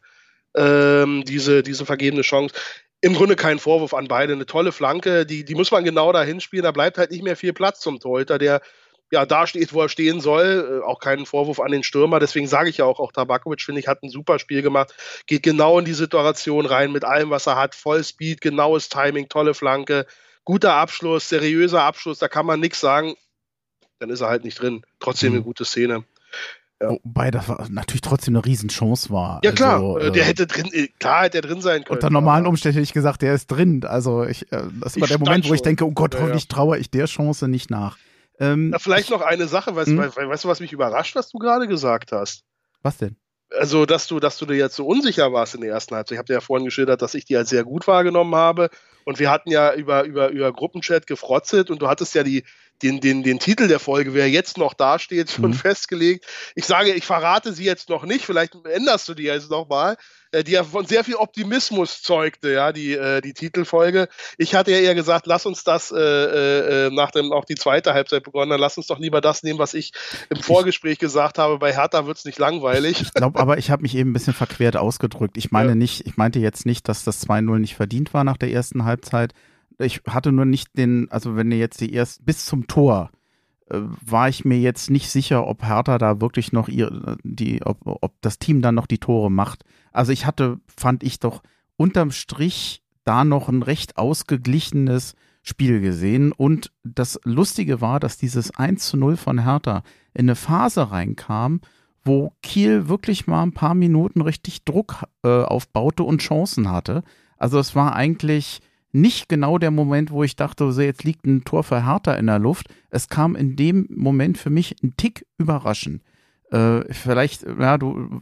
ähm, diese, diese vergebene Chance. Im Grunde kein Vorwurf an beide, eine tolle Flanke, die, die muss man genau dahin spielen, da bleibt halt nicht mehr viel Platz zum Torhüter, der ja da steht, wo er stehen soll, äh, auch keinen Vorwurf an den Stürmer, deswegen sage ich ja auch, auch Tabakovic, finde ich, hat ein super Spiel gemacht, geht genau in die Situation rein, mit allem, was er hat, voll Speed, genaues Timing, tolle Flanke, guter Abschluss, seriöser Abschluss, da kann man nichts sagen, dann ist er halt nicht drin, trotzdem mhm. eine gute Szene. Ja. Wobei das war natürlich trotzdem eine Riesenchance war. Ja klar, also, der äh, hätte drin, klar hätte er drin sein können. Unter normalen Umständen hätte ich gesagt, der ist drin. Also ich, äh, das war der Moment, wo ich denke, oh Gott, ja, hoffentlich ja. traue ich der Chance nicht nach. Ähm, ja, vielleicht noch eine Sache, weißt, hm? weißt, weißt du, was mich überrascht, was du gerade gesagt hast? Was denn? Also, dass du, dass du dir jetzt so unsicher warst in der ersten Halbzeit. Ich habe dir ja vorhin geschildert, dass ich die als sehr gut wahrgenommen habe. Und wir hatten ja über, über, über Gruppenchat gefrotzelt und du hattest ja die, den, den, den Titel der Folge, wer jetzt noch dasteht, schon mhm. festgelegt. Ich sage, ich verrate sie jetzt noch nicht, vielleicht änderst du die jetzt nochmal, äh, die ja von sehr viel Optimismus zeugte, ja, die, äh, die Titelfolge. Ich hatte ja eher gesagt, lass uns das, äh, äh, nachdem auch die zweite Halbzeit begonnen hat, lass uns doch lieber das nehmen, was ich im Vorgespräch gesagt habe, bei Hertha wird es nicht langweilig. Ich glaube aber, ich habe mich eben ein bisschen verquert ausgedrückt. Ich meine ja. nicht, ich meinte jetzt nicht, dass das zwei null nicht verdient war nach der ersten Halbzeit. Ich hatte nur nicht den, also wenn ihr jetzt die erst bis zum Tor äh, war ich mir jetzt nicht sicher, ob Hertha da wirklich noch ihr, die, ob, ob das Team dann noch die Tore macht. Also ich hatte, fand ich doch unterm Strich da noch ein recht ausgeglichenes Spiel gesehen. Und das Lustige war, dass dieses eins zu null von Hertha in eine Phase reinkam, wo Kiel wirklich mal ein paar Minuten richtig Druck äh, aufbaute und Chancen hatte. Also es war eigentlich nicht genau der Moment, wo ich dachte, so jetzt liegt ein Tor für Hertha in der Luft. Es kam in dem Moment für mich ein Tick überraschend. Äh, vielleicht, ja, du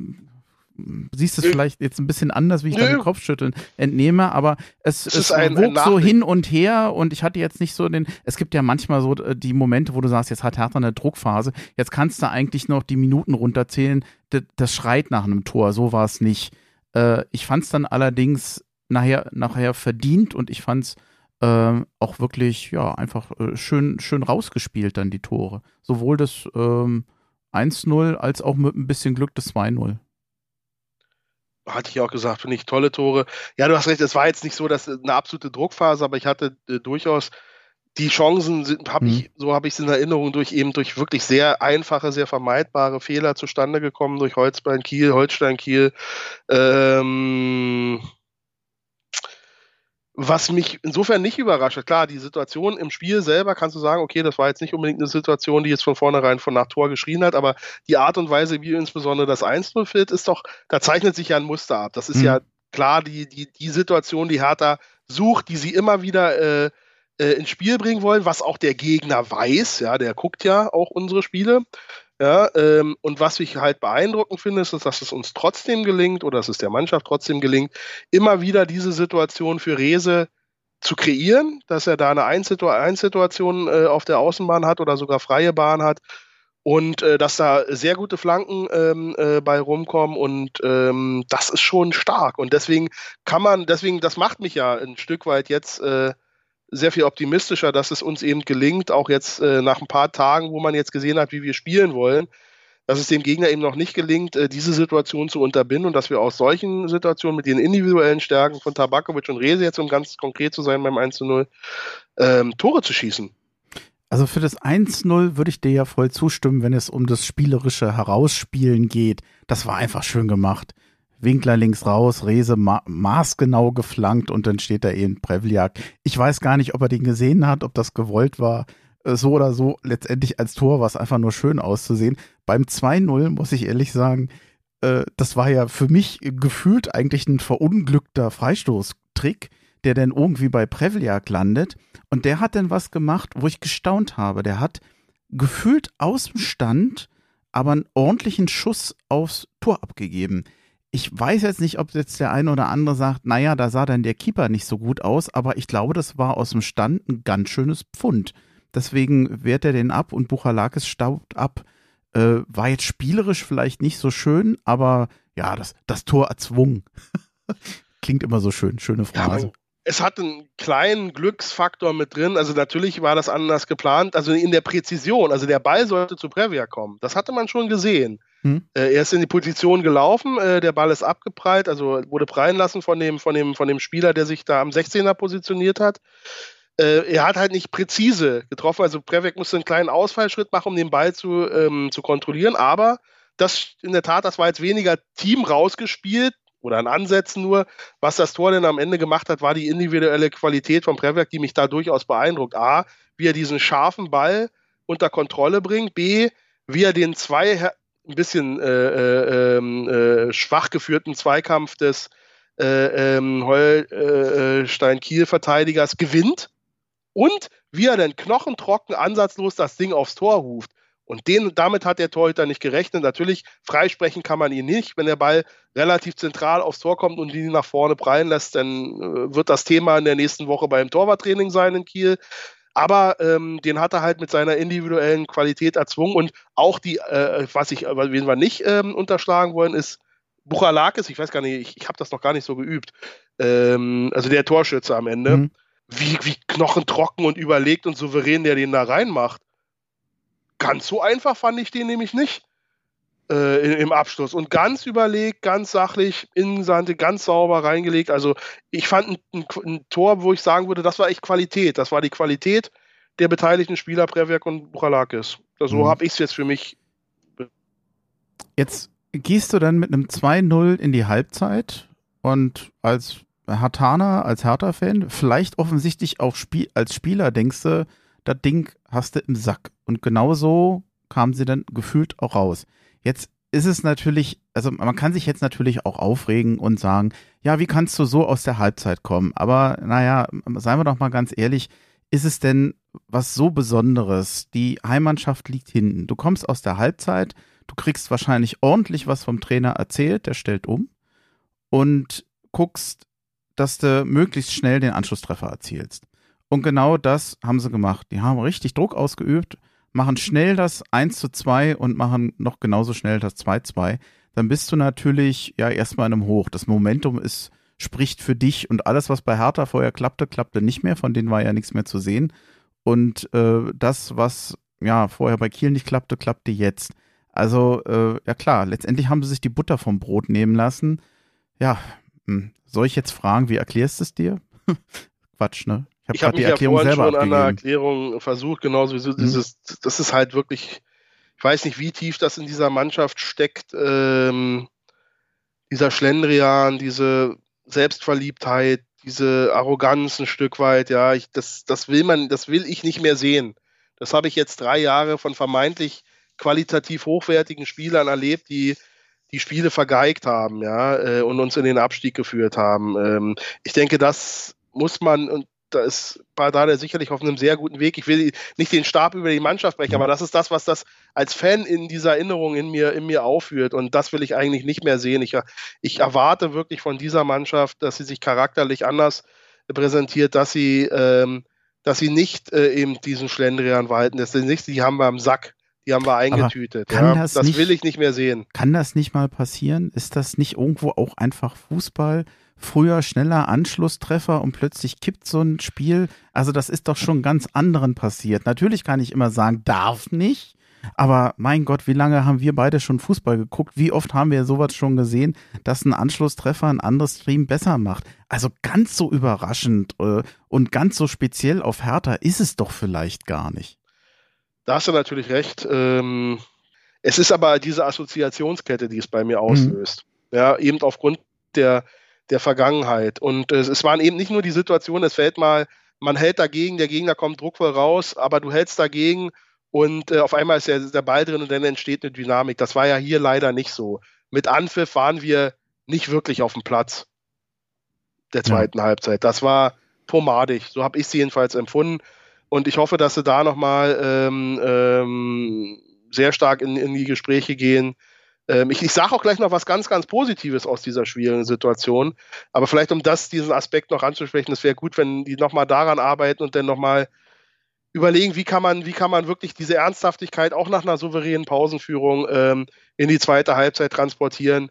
siehst es vielleicht jetzt ein bisschen anders, wie ich deine Kopfschütteln entnehme, aber es, es, es ein, wog ein so hin und her und ich hatte jetzt nicht so den, es gibt ja manchmal so die Momente, wo du sagst, jetzt hat Hertha eine Druckphase, jetzt kannst du eigentlich noch die Minuten runterzählen, das, das schreit nach einem Tor, so war es nicht. Äh, ich fand es dann allerdings nachher, nachher verdient und ich fand es äh, auch wirklich, ja, einfach äh, schön, schön rausgespielt dann die Tore. Sowohl das ähm, eins null als auch mit ein bisschen Glück das zwei null. Hatte ich auch gesagt, finde ich tolle Tore. Ja, du hast recht, es war jetzt nicht so, dass eine absolute Druckphase, aber ich hatte äh, durchaus die Chancen sind, habe Mhm. ich, so habe ich es in Erinnerung, durch eben durch wirklich sehr einfache, sehr vermeidbare Fehler zustande gekommen, durch Holstein Kiel, Holstein Kiel. Ähm, was mich insofern nicht überrascht hat, klar, die Situation im Spiel selber kannst du sagen, okay, das war jetzt nicht unbedingt eine Situation, die jetzt von vornherein von nach Tor geschrien hat, aber die Art und Weise, wie insbesondere das eins null fällt, ist doch, da zeichnet sich ja ein Muster ab. Das ist Mhm. ja klar, die, die, die Situation, die Hertha sucht, die sie immer wieder äh, äh, ins Spiel bringen wollen, was auch der Gegner weiß, ja, der guckt ja auch unsere Spiele. Ja, ähm, und was ich halt beeindruckend finde, ist, dass es uns trotzdem gelingt, oder dass es der Mannschaft trotzdem gelingt, immer wieder diese Situation für Rehse zu kreieren, dass er da eine Eins-Situation äh, auf der Außenbahn hat oder sogar freie Bahn hat und äh, dass da sehr gute Flanken ähm, äh, bei rumkommen und ähm, das ist schon stark und deswegen kann man, deswegen, das macht mich ja ein Stück weit jetzt äh, sehr viel optimistischer, dass es uns eben gelingt, auch jetzt äh, nach ein paar Tagen, wo man jetzt gesehen hat, wie wir spielen wollen, dass es dem Gegner eben noch nicht gelingt, äh, diese Situation zu unterbinden und dass wir aus solchen Situationen mit den individuellen Stärken von Tabakovic und Rehse, jetzt um ganz konkret zu sein beim eins zu null, ähm, Tore zu schießen. Also für das eins null würde ich dir ja voll zustimmen, wenn es um das spielerische Herausspielen geht. Das war einfach schön gemacht. Winkler links raus, Rehse ma- maßgenau geflankt und dann steht da eben Prevliak. Ich weiß gar nicht, ob er den gesehen hat, ob das gewollt war. So oder so, letztendlich als Tor war es einfach nur schön auszusehen. Beim zwei null muss ich ehrlich sagen, äh, das war ja für mich gefühlt eigentlich ein verunglückter Freistoßtrick, der dann irgendwie bei Prevliak landet. Und der hat dann was gemacht, wo ich gestaunt habe. Der hat gefühlt aus dem Stand aber einen ordentlichen Schuss aufs Tor abgegeben. Ich weiß jetzt nicht, ob jetzt der eine oder andere sagt, naja, da sah dann der Keeper nicht so gut aus, aber ich glaube, das war aus dem Stand ein ganz schönes Pfund. Deswegen wehrt er den ab und Buchalakis staubt ab. Äh, war jetzt spielerisch vielleicht nicht so schön, aber ja, das, das Tor erzwungen. Klingt immer so schön, schöne Phrase. Ja, es hat einen kleinen Glücksfaktor mit drin. Also natürlich war das anders geplant. Also in der Präzision. Also der Ball sollte zu Previa kommen. Das hatte man schon gesehen. Hm. Äh, er ist in die Position gelaufen. Äh, der Ball ist abgeprallt. Also wurde prallen lassen von dem, von dem, von dem Spieler, der sich da am sechzehner positioniert hat. Äh, er hat halt nicht präzise getroffen. Also Previa musste einen kleinen Ausfallschritt machen, um den Ball zu, ähm, zu kontrollieren. Aber das in der Tat, das war jetzt weniger Team rausgespielt. Oder an Ansätzen nur. Was das Tor denn am Ende gemacht hat, war die individuelle Qualität von Prevliak, die mich da durchaus beeindruckt. A, wie er diesen scharfen Ball unter Kontrolle bringt. B, wie er den zwei ein bisschen äh, äh, äh, schwach geführten Zweikampf des äh, äh, Holstein-Kiel-Verteidigers gewinnt. Und wie er dann knochentrocken, ansatzlos das Ding aufs Tor ruft. Und den, damit hat der Torhüter nicht gerechnet. Natürlich, freisprechen kann man ihn nicht. Wenn der Ball relativ zentral aufs Tor kommt und ihn nach vorne prallen lässt, dann äh, wird das Thema in der nächsten Woche beim Torwarttraining sein in Kiel. Aber ähm, den hat er halt mit seiner individuellen Qualität erzwungen. Und auch die, äh, was ich, wen wir nicht ähm, unterschlagen wollen, ist Buchalakis. Ich weiß gar nicht, ich, ich habe das noch gar nicht so geübt. Ähm, also der Torschütze am Ende. Mhm. Wie, wie knochentrocken und überlegt und souverän der den da reinmacht. Ganz so einfach fand ich den nämlich nicht äh, im Abschluss. Und ganz überlegt, ganz sachlich, Innensante, ganz sauber reingelegt. Also ich fand ein, ein, ein Tor, wo ich sagen würde, das war echt Qualität. Das war die Qualität der beteiligten Spieler, Prevliak und Buchalakis. So mhm. habe ich es jetzt für mich. Jetzt gehst du dann mit einem zwei null in die Halbzeit und als Herthaner, als Hertha-Fan, vielleicht offensichtlich auch Spiel, als Spieler denkst du, das Ding hast du im Sack. Und genauso kamen sie dann gefühlt auch raus. Jetzt ist es natürlich, also man kann sich jetzt natürlich auch aufregen und sagen, ja, wie kannst du so aus der Halbzeit kommen? Aber naja, seien wir doch mal ganz ehrlich, ist es denn was so Besonderes? Die Heimmannschaft liegt hinten. Du kommst aus der Halbzeit, du kriegst wahrscheinlich ordentlich was vom Trainer erzählt, der stellt um und guckst, dass du möglichst schnell den Anschlusstreffer erzielst. Und genau das haben sie gemacht. Die haben richtig Druck ausgeübt, machen schnell das eins zu zwei und machen noch genauso schnell das zwei zu zwei. Dann bist du natürlich ja erstmal in einem Hoch. Das Momentum ist, spricht für dich und alles, was bei Hertha vorher klappte, klappte nicht mehr. Von denen war ja nichts mehr zu sehen. Und äh, das, was ja vorher bei Kiel nicht klappte, klappte jetzt. Also äh, ja klar, letztendlich haben sie sich die Butter vom Brot nehmen lassen. Ja, hm, soll ich jetzt fragen, wie erklärst du es dir? Quatsch, ne? Ich Ich habe habe gerade die mich ja Erklärung vorhin selber schon an der abgegeben. Erklärung versucht, genauso wie so dieses, das ist halt wirklich, ich weiß nicht, wie tief das in dieser Mannschaft steckt, ähm, dieser Schlendrian, diese Selbstverliebtheit, diese Arroganz ein Stück weit, ja, ich, das, das will man, das will ich nicht mehr sehen. Das habe ich jetzt drei Jahre von vermeintlich qualitativ hochwertigen Spielern erlebt, die die Spiele vergeigt haben, ja, äh, und uns in den Abstieg geführt haben. Ähm, ich denke, das muss man, und da ist Pardada sicherlich auf einem sehr guten Weg. Ich will nicht den Stab über die Mannschaft brechen, aber das ist das, was das als Fan in dieser Erinnerung in mir, in mir aufführt. Und das will ich eigentlich nicht mehr sehen. Ich, ich erwarte wirklich von dieser Mannschaft, dass sie sich charakterlich anders präsentiert, dass sie, ähm, dass sie nicht äh, eben diesen Schlendrian walten. Das ist nicht, die haben wir am Sack. Die haben wir eingetütet. kann Ja. das Das nicht- will ich nicht mehr sehen. Kann das nicht mal passieren? Ist das nicht irgendwo auch einfach Fußball? Früher schneller Anschlusstreffer und plötzlich kippt so ein Spiel. Also das ist doch schon ganz anderen passiert. Natürlich kann ich immer sagen, darf nicht. Aber mein Gott, wie lange haben wir beide schon Fußball geguckt? Wie oft haben wir sowas schon gesehen, dass ein Anschlusstreffer ein anderes Team besser macht? Also ganz so überraschend äh, und ganz so speziell auf Hertha ist es doch vielleicht gar nicht. Da hast du natürlich recht. Ähm, es ist aber diese Assoziationskette, die es bei mir auslöst. Mhm. Ja, eben aufgrund der, der Vergangenheit. Und äh, es waren eben nicht nur die Situationen, es fällt mal, man hält dagegen, der Gegner kommt druckvoll raus, aber du hältst dagegen und äh, auf einmal ist der, der Ball drin und dann entsteht eine Dynamik. Das war ja hier leider nicht so. Mit Anpfiff waren wir nicht wirklich auf dem Platz der zweiten ja. Halbzeit. Das war pomadig. So habe ich sie jedenfalls empfunden. Und ich hoffe, dass sie da nochmal ähm, ähm, sehr stark in, in die Gespräche gehen. Ähm, ich ich sage auch gleich noch was ganz, ganz Positives aus dieser schwierigen Situation. Aber vielleicht, um das, diesen Aspekt noch anzusprechen, es wäre gut, wenn die nochmal daran arbeiten und dann nochmal überlegen, wie kann man, wie kann man wirklich diese Ernsthaftigkeit auch nach einer souveränen Pausenführung ähm, in die zweite Halbzeit transportieren.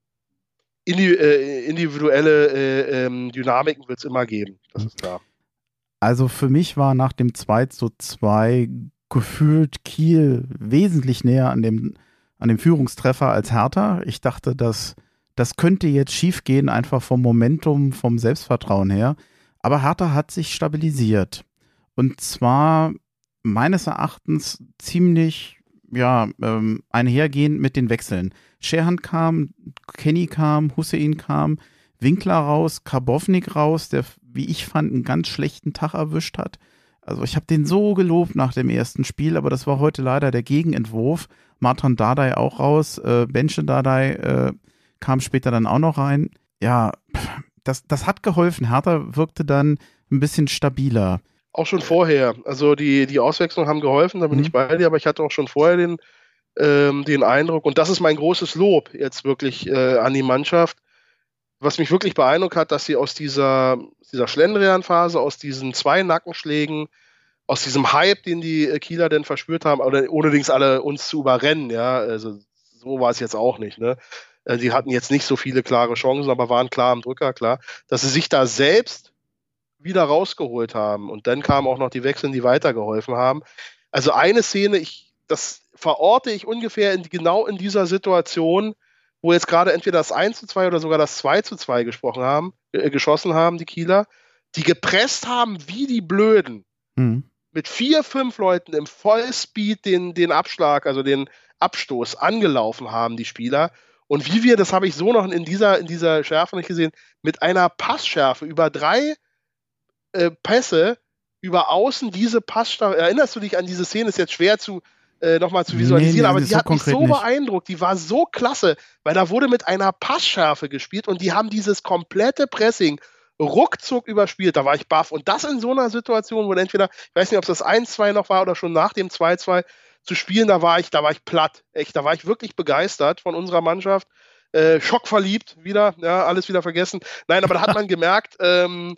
Indi- äh, individuelle äh, ähm, Dynamiken wird es immer geben, das ist klar. Also für mich war nach dem zwei zu zwei gefühlt Kiel wesentlich näher an dem, an dem Führungstreffer als Hertha. Ich dachte, dass das könnte jetzt schief gehen, einfach vom Momentum, vom Selbstvertrauen her. Aber Hertha hat sich stabilisiert. Und zwar meines Erachtens ziemlich ja, ähm, einhergehend mit den Wechseln. Scherhan kam, Kenny kam, Hussein kam, Winkler raus, Karbovnik raus, der, wie ich fand, einen ganz schlechten Tag erwischt hat. Also ich habe den so gelobt nach dem ersten Spiel, aber das war heute leider der Gegenentwurf. Martin Dardai auch raus, äh, Benche Dardai äh, kam später dann auch noch rein. Ja, das, das hat geholfen. Hertha wirkte dann ein bisschen stabiler. Auch schon vorher. Also die, die Auswechslungen haben geholfen, da bin mhm. ich bei dir, aber ich hatte auch schon vorher den, ähm, den Eindruck, und das ist mein großes Lob jetzt wirklich äh, an die Mannschaft, was mich wirklich beeindruckt hat, dass sie aus dieser, dieser Schlendrian-Phase, aus diesen zwei Nackenschlägen, aus diesem Hype, den die Kieler denn verspürt haben, oder ohnedings alle uns zu überrennen, ja, also so war es jetzt auch nicht, ne? Die hatten jetzt nicht so viele klare Chancen, aber waren klar am Drücker, klar, dass sie sich da selbst wieder rausgeholt haben. Und dann kamen auch noch die Wechsel, die weitergeholfen haben. Also eine Szene, ich, das verorte ich ungefähr in, genau in dieser Situation, wo jetzt gerade entweder das eins zu zwei oder sogar das zwei zu zwei gesprochen haben, äh, geschossen haben, die Kieler, die gepresst haben wie die Blöden. Mhm. Mit vier, fünf Leuten im Vollspeed den, den Abschlag, also den Abstoß angelaufen haben, die Spieler. Und wie wir, das habe ich so noch in dieser, in dieser Schärfe nicht gesehen, mit einer Passschärfe über drei äh, Pässe, über außen diese Passschärfe, erinnerst du dich an diese Szene, ist jetzt schwer zu äh, nochmal zu visualisieren, nee, nee, aber die so hat mich so nicht. beeindruckt, die war so klasse, weil da wurde mit einer Passschärfe gespielt und die haben dieses komplette Pressing ruckzuck überspielt, da war ich baff. Und das in so einer Situation, wo entweder, ich weiß nicht, ob es das eins zwei noch war oder schon nach dem zwei zwei zu spielen, da war ich, da war ich platt. Echt, da war ich wirklich begeistert von unserer Mannschaft. Äh, schockverliebt wieder, ja, alles wieder vergessen. Nein, aber da hat man gemerkt, ähm,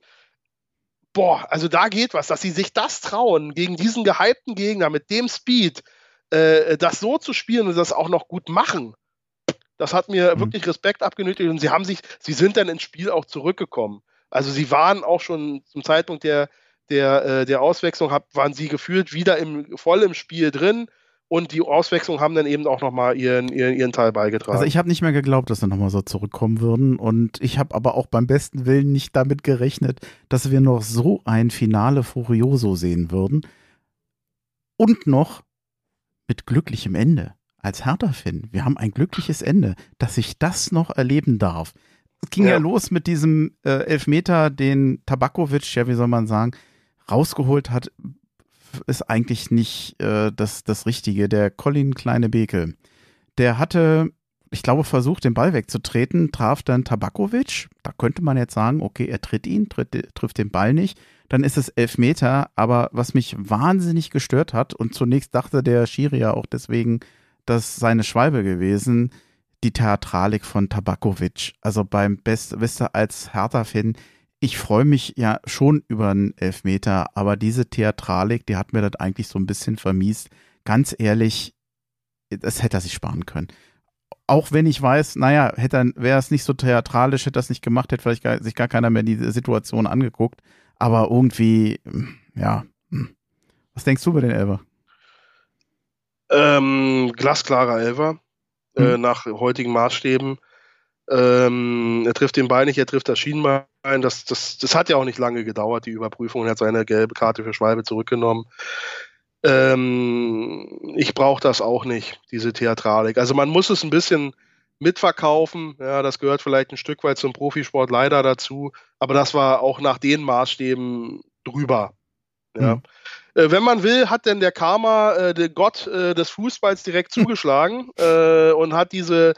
boah, also da geht was, dass sie sich das trauen, gegen diesen gehypten Gegner mit dem Speed, äh, das so zu spielen und das auch noch gut machen. Das hat mir mhm. wirklich Respekt abgenötigt und sie haben sich, sie sind dann ins Spiel auch zurückgekommen. Also sie waren auch schon zum Zeitpunkt der, der, äh, der Auswechslung, hab, waren sie gefühlt wieder im, voll im Spiel drin Und die Auswechslungen haben dann eben auch nochmal ihren, ihren, ihren Teil beigetragen. Also ich habe nicht mehr geglaubt, dass sie nochmal so zurückkommen würden. Und ich habe aber auch beim besten Willen nicht damit gerechnet, dass wir noch so ein Finale Furioso sehen würden. Und noch mit glücklichem Ende. Als Hertha-Fan. Wir haben ein glückliches Ende, dass ich das noch erleben darf. Es ging ja, ja los mit diesem äh, Elfmeter, den Tabakovic, ja wie soll man sagen, rausgeholt hat, ist eigentlich nicht äh, das, das Richtige. Der Colin Kleine-Bekel, der hatte, ich glaube, versucht, den Ball wegzutreten, traf dann Tabakovic. Da könnte man jetzt sagen, okay, er tritt ihn, tritt, trifft den Ball nicht. Dann ist es Elfmeter, aber was mich wahnsinnig gestört hat, und zunächst dachte der Schiri ja auch deswegen, dass seine Schwalbe gewesen, die Theatralik von Tabakovic. Also beim Best, wisst ihr, als Hertha-Fan, ich freue mich ja schon über einen Elfmeter, aber diese Theatralik, die hat mir das eigentlich so ein bisschen vermiest. Ganz ehrlich, das hätte er sich sparen können. Auch wenn ich weiß, naja, hätte wäre es nicht so theatralisch, hätte er es nicht gemacht, hätte vielleicht gar, sich gar keiner mehr die Situation angeguckt. Aber irgendwie, ja. Was denkst du über den Elfer? Ähm, glasklarer Elfer, hm. äh, nach heutigen Maßstäben. Ähm, er trifft den Ball nicht, er trifft das Schienbein. Das, das, das hat ja auch nicht lange gedauert, die Überprüfung. Er hat seine gelbe Karte für Schwalbe zurückgenommen. Ähm, ich brauche das auch nicht, diese Theatralik. Also man muss es ein bisschen mitverkaufen. Ja, das gehört vielleicht ein Stück weit zum Profisport leider dazu. Aber das war auch nach den Maßstäben drüber. Ja. Hm. Äh, wenn man will, hat denn der Karma, äh, der Gott äh, des Fußballs direkt zugeschlagen äh, und hat diese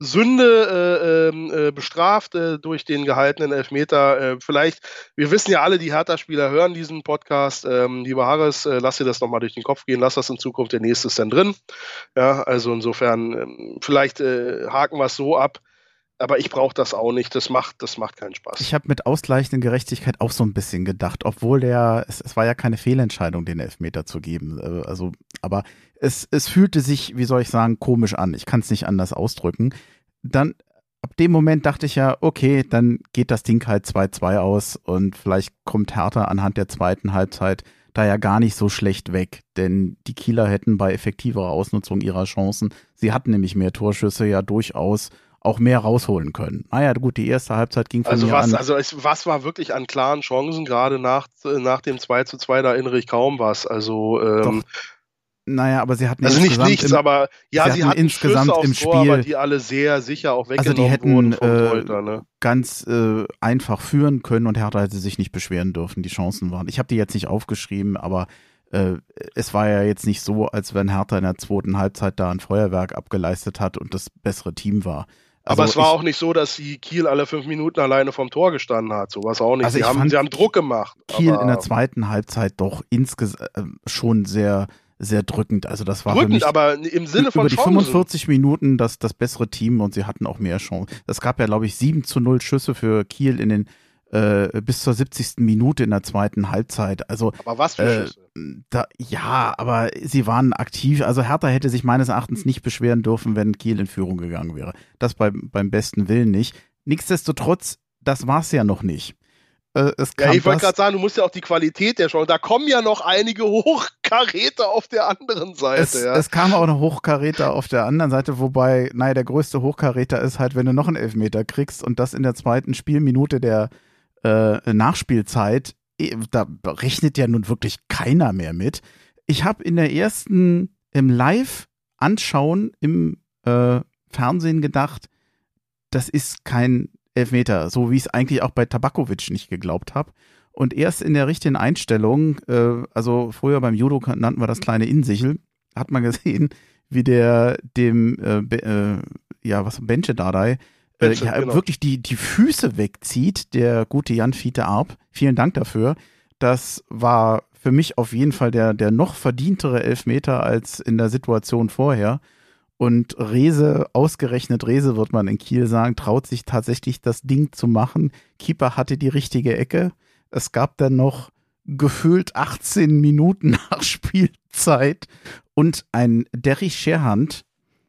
Sünde äh, äh, bestraft äh, durch den gehaltenen Elfmeter. Äh, vielleicht, wir wissen ja alle, die Hertha-Spieler hören diesen Podcast. Ähm, lieber Harris, äh, lass dir das nochmal durch den Kopf gehen, lass das in Zukunft, der nächste ist dann drin. Ja, also insofern, äh, vielleicht äh, haken wir es so ab. Aber ich brauche das auch nicht. Das macht, das macht keinen Spaß. Ich habe mit ausgleichender Gerechtigkeit auch so ein bisschen gedacht, obwohl der, es, es war ja keine Fehlentscheidung, den Elfmeter zu geben. Also, aber es, es fühlte sich, wie soll ich sagen, komisch an. Ich kann es nicht anders ausdrücken. Dann, ab dem Moment dachte ich ja, okay, dann geht das Ding halt zwei zwei aus und vielleicht kommt Hertha anhand der zweiten Halbzeit da ja gar nicht so schlecht weg, denn die Kieler hätten bei effektiverer Ausnutzung ihrer Chancen, sie hatten nämlich mehr Torschüsse, ja durchaus auch mehr rausholen können. Naja, gut, die erste Halbzeit ging von also mir was, an. Also es, was war wirklich an klaren Chancen, gerade nach, nach dem zwei zu zwei, da erinnere ich kaum was. Also ähm, Doch. Naja, aber sie hatten also nicht nichts, im, aber ja, sie, sie hatten insgesamt Schüsse im aufs Tor, Spiel, aber die alle sehr sicher auch weggenommen also die hätten, wurden vom äh, Torhüter, ne? ganz äh, einfach führen können und Hertha hätte sich nicht beschweren dürfen. Die Chancen waren. Ich habe die jetzt nicht aufgeschrieben, aber äh, es war ja jetzt nicht so, als wenn Hertha in der zweiten Halbzeit da ein Feuerwerk abgeleistet hat und das bessere Team war. Also aber es war ich, auch nicht so, dass sie Kiel alle fünf Minuten alleine vom Tor gestanden hat. So was auch nicht. Also sie, haben, sie haben Druck gemacht. Kiel aber in der zweiten Halbzeit doch insgesamt äh, schon sehr, sehr drückend. Also das war drückend, für mich aber im Sinne von über die Chancen. fünfundvierzig Minuten das, das bessere Team und sie hatten auch mehr Chancen. Es gab ja, glaube ich, sieben zu null Schüsse für Kiel in den äh, bis zur siebzigsten Minute in der zweiten Halbzeit. Also, aber was für äh, Schüsse? Da, ja, aber sie waren aktiv. Also Hertha hätte sich meines Erachtens nicht beschweren dürfen, wenn Kiel in Führung gegangen wäre. Das beim, beim besten Willen nicht. Nichtsdestotrotz, das war es ja noch nicht. Äh, es ja, kam ich wollte das, gerade sagen, du musst ja auch die Qualität der Chance. Da kommen ja noch einige Hochkaräter auf der anderen Seite. Es, ja. es kam auch eine Hochkaräter auf der anderen Seite, wobei, naja, der größte Hochkaräter ist halt, wenn du noch einen Elfmeter kriegst und das in der zweiten Spielminute der äh, Nachspielzeit. Da rechnet ja nun wirklich keiner mehr mit. Ich habe in der ersten, im Live-Anschauen im äh, Fernsehen gedacht, das ist kein Elfmeter, so wie ich es eigentlich auch bei Tabakovic nicht geglaubt habe. Und erst in der richtigen Einstellung, äh, also früher beim Judo nannten wir das kleine Innensichel, hat man gesehen, wie der dem, äh, be, äh, ja, was, Benche Dardai, Äh, ja, genau. wirklich die, die Füße wegzieht, der gute Jan-Fiete Arp. Vielen Dank dafür. Das war für mich auf jeden Fall der, der noch verdientere Elfmeter als in der Situation vorher. Und Rehse, ausgerechnet Rehse, wird man in Kiel sagen, traut sich tatsächlich das Ding zu machen. Keeper hatte die richtige Ecke. Es gab dann noch gefühlt achtzehn Minuten nach Spielzeit und ein Derry Scherhand,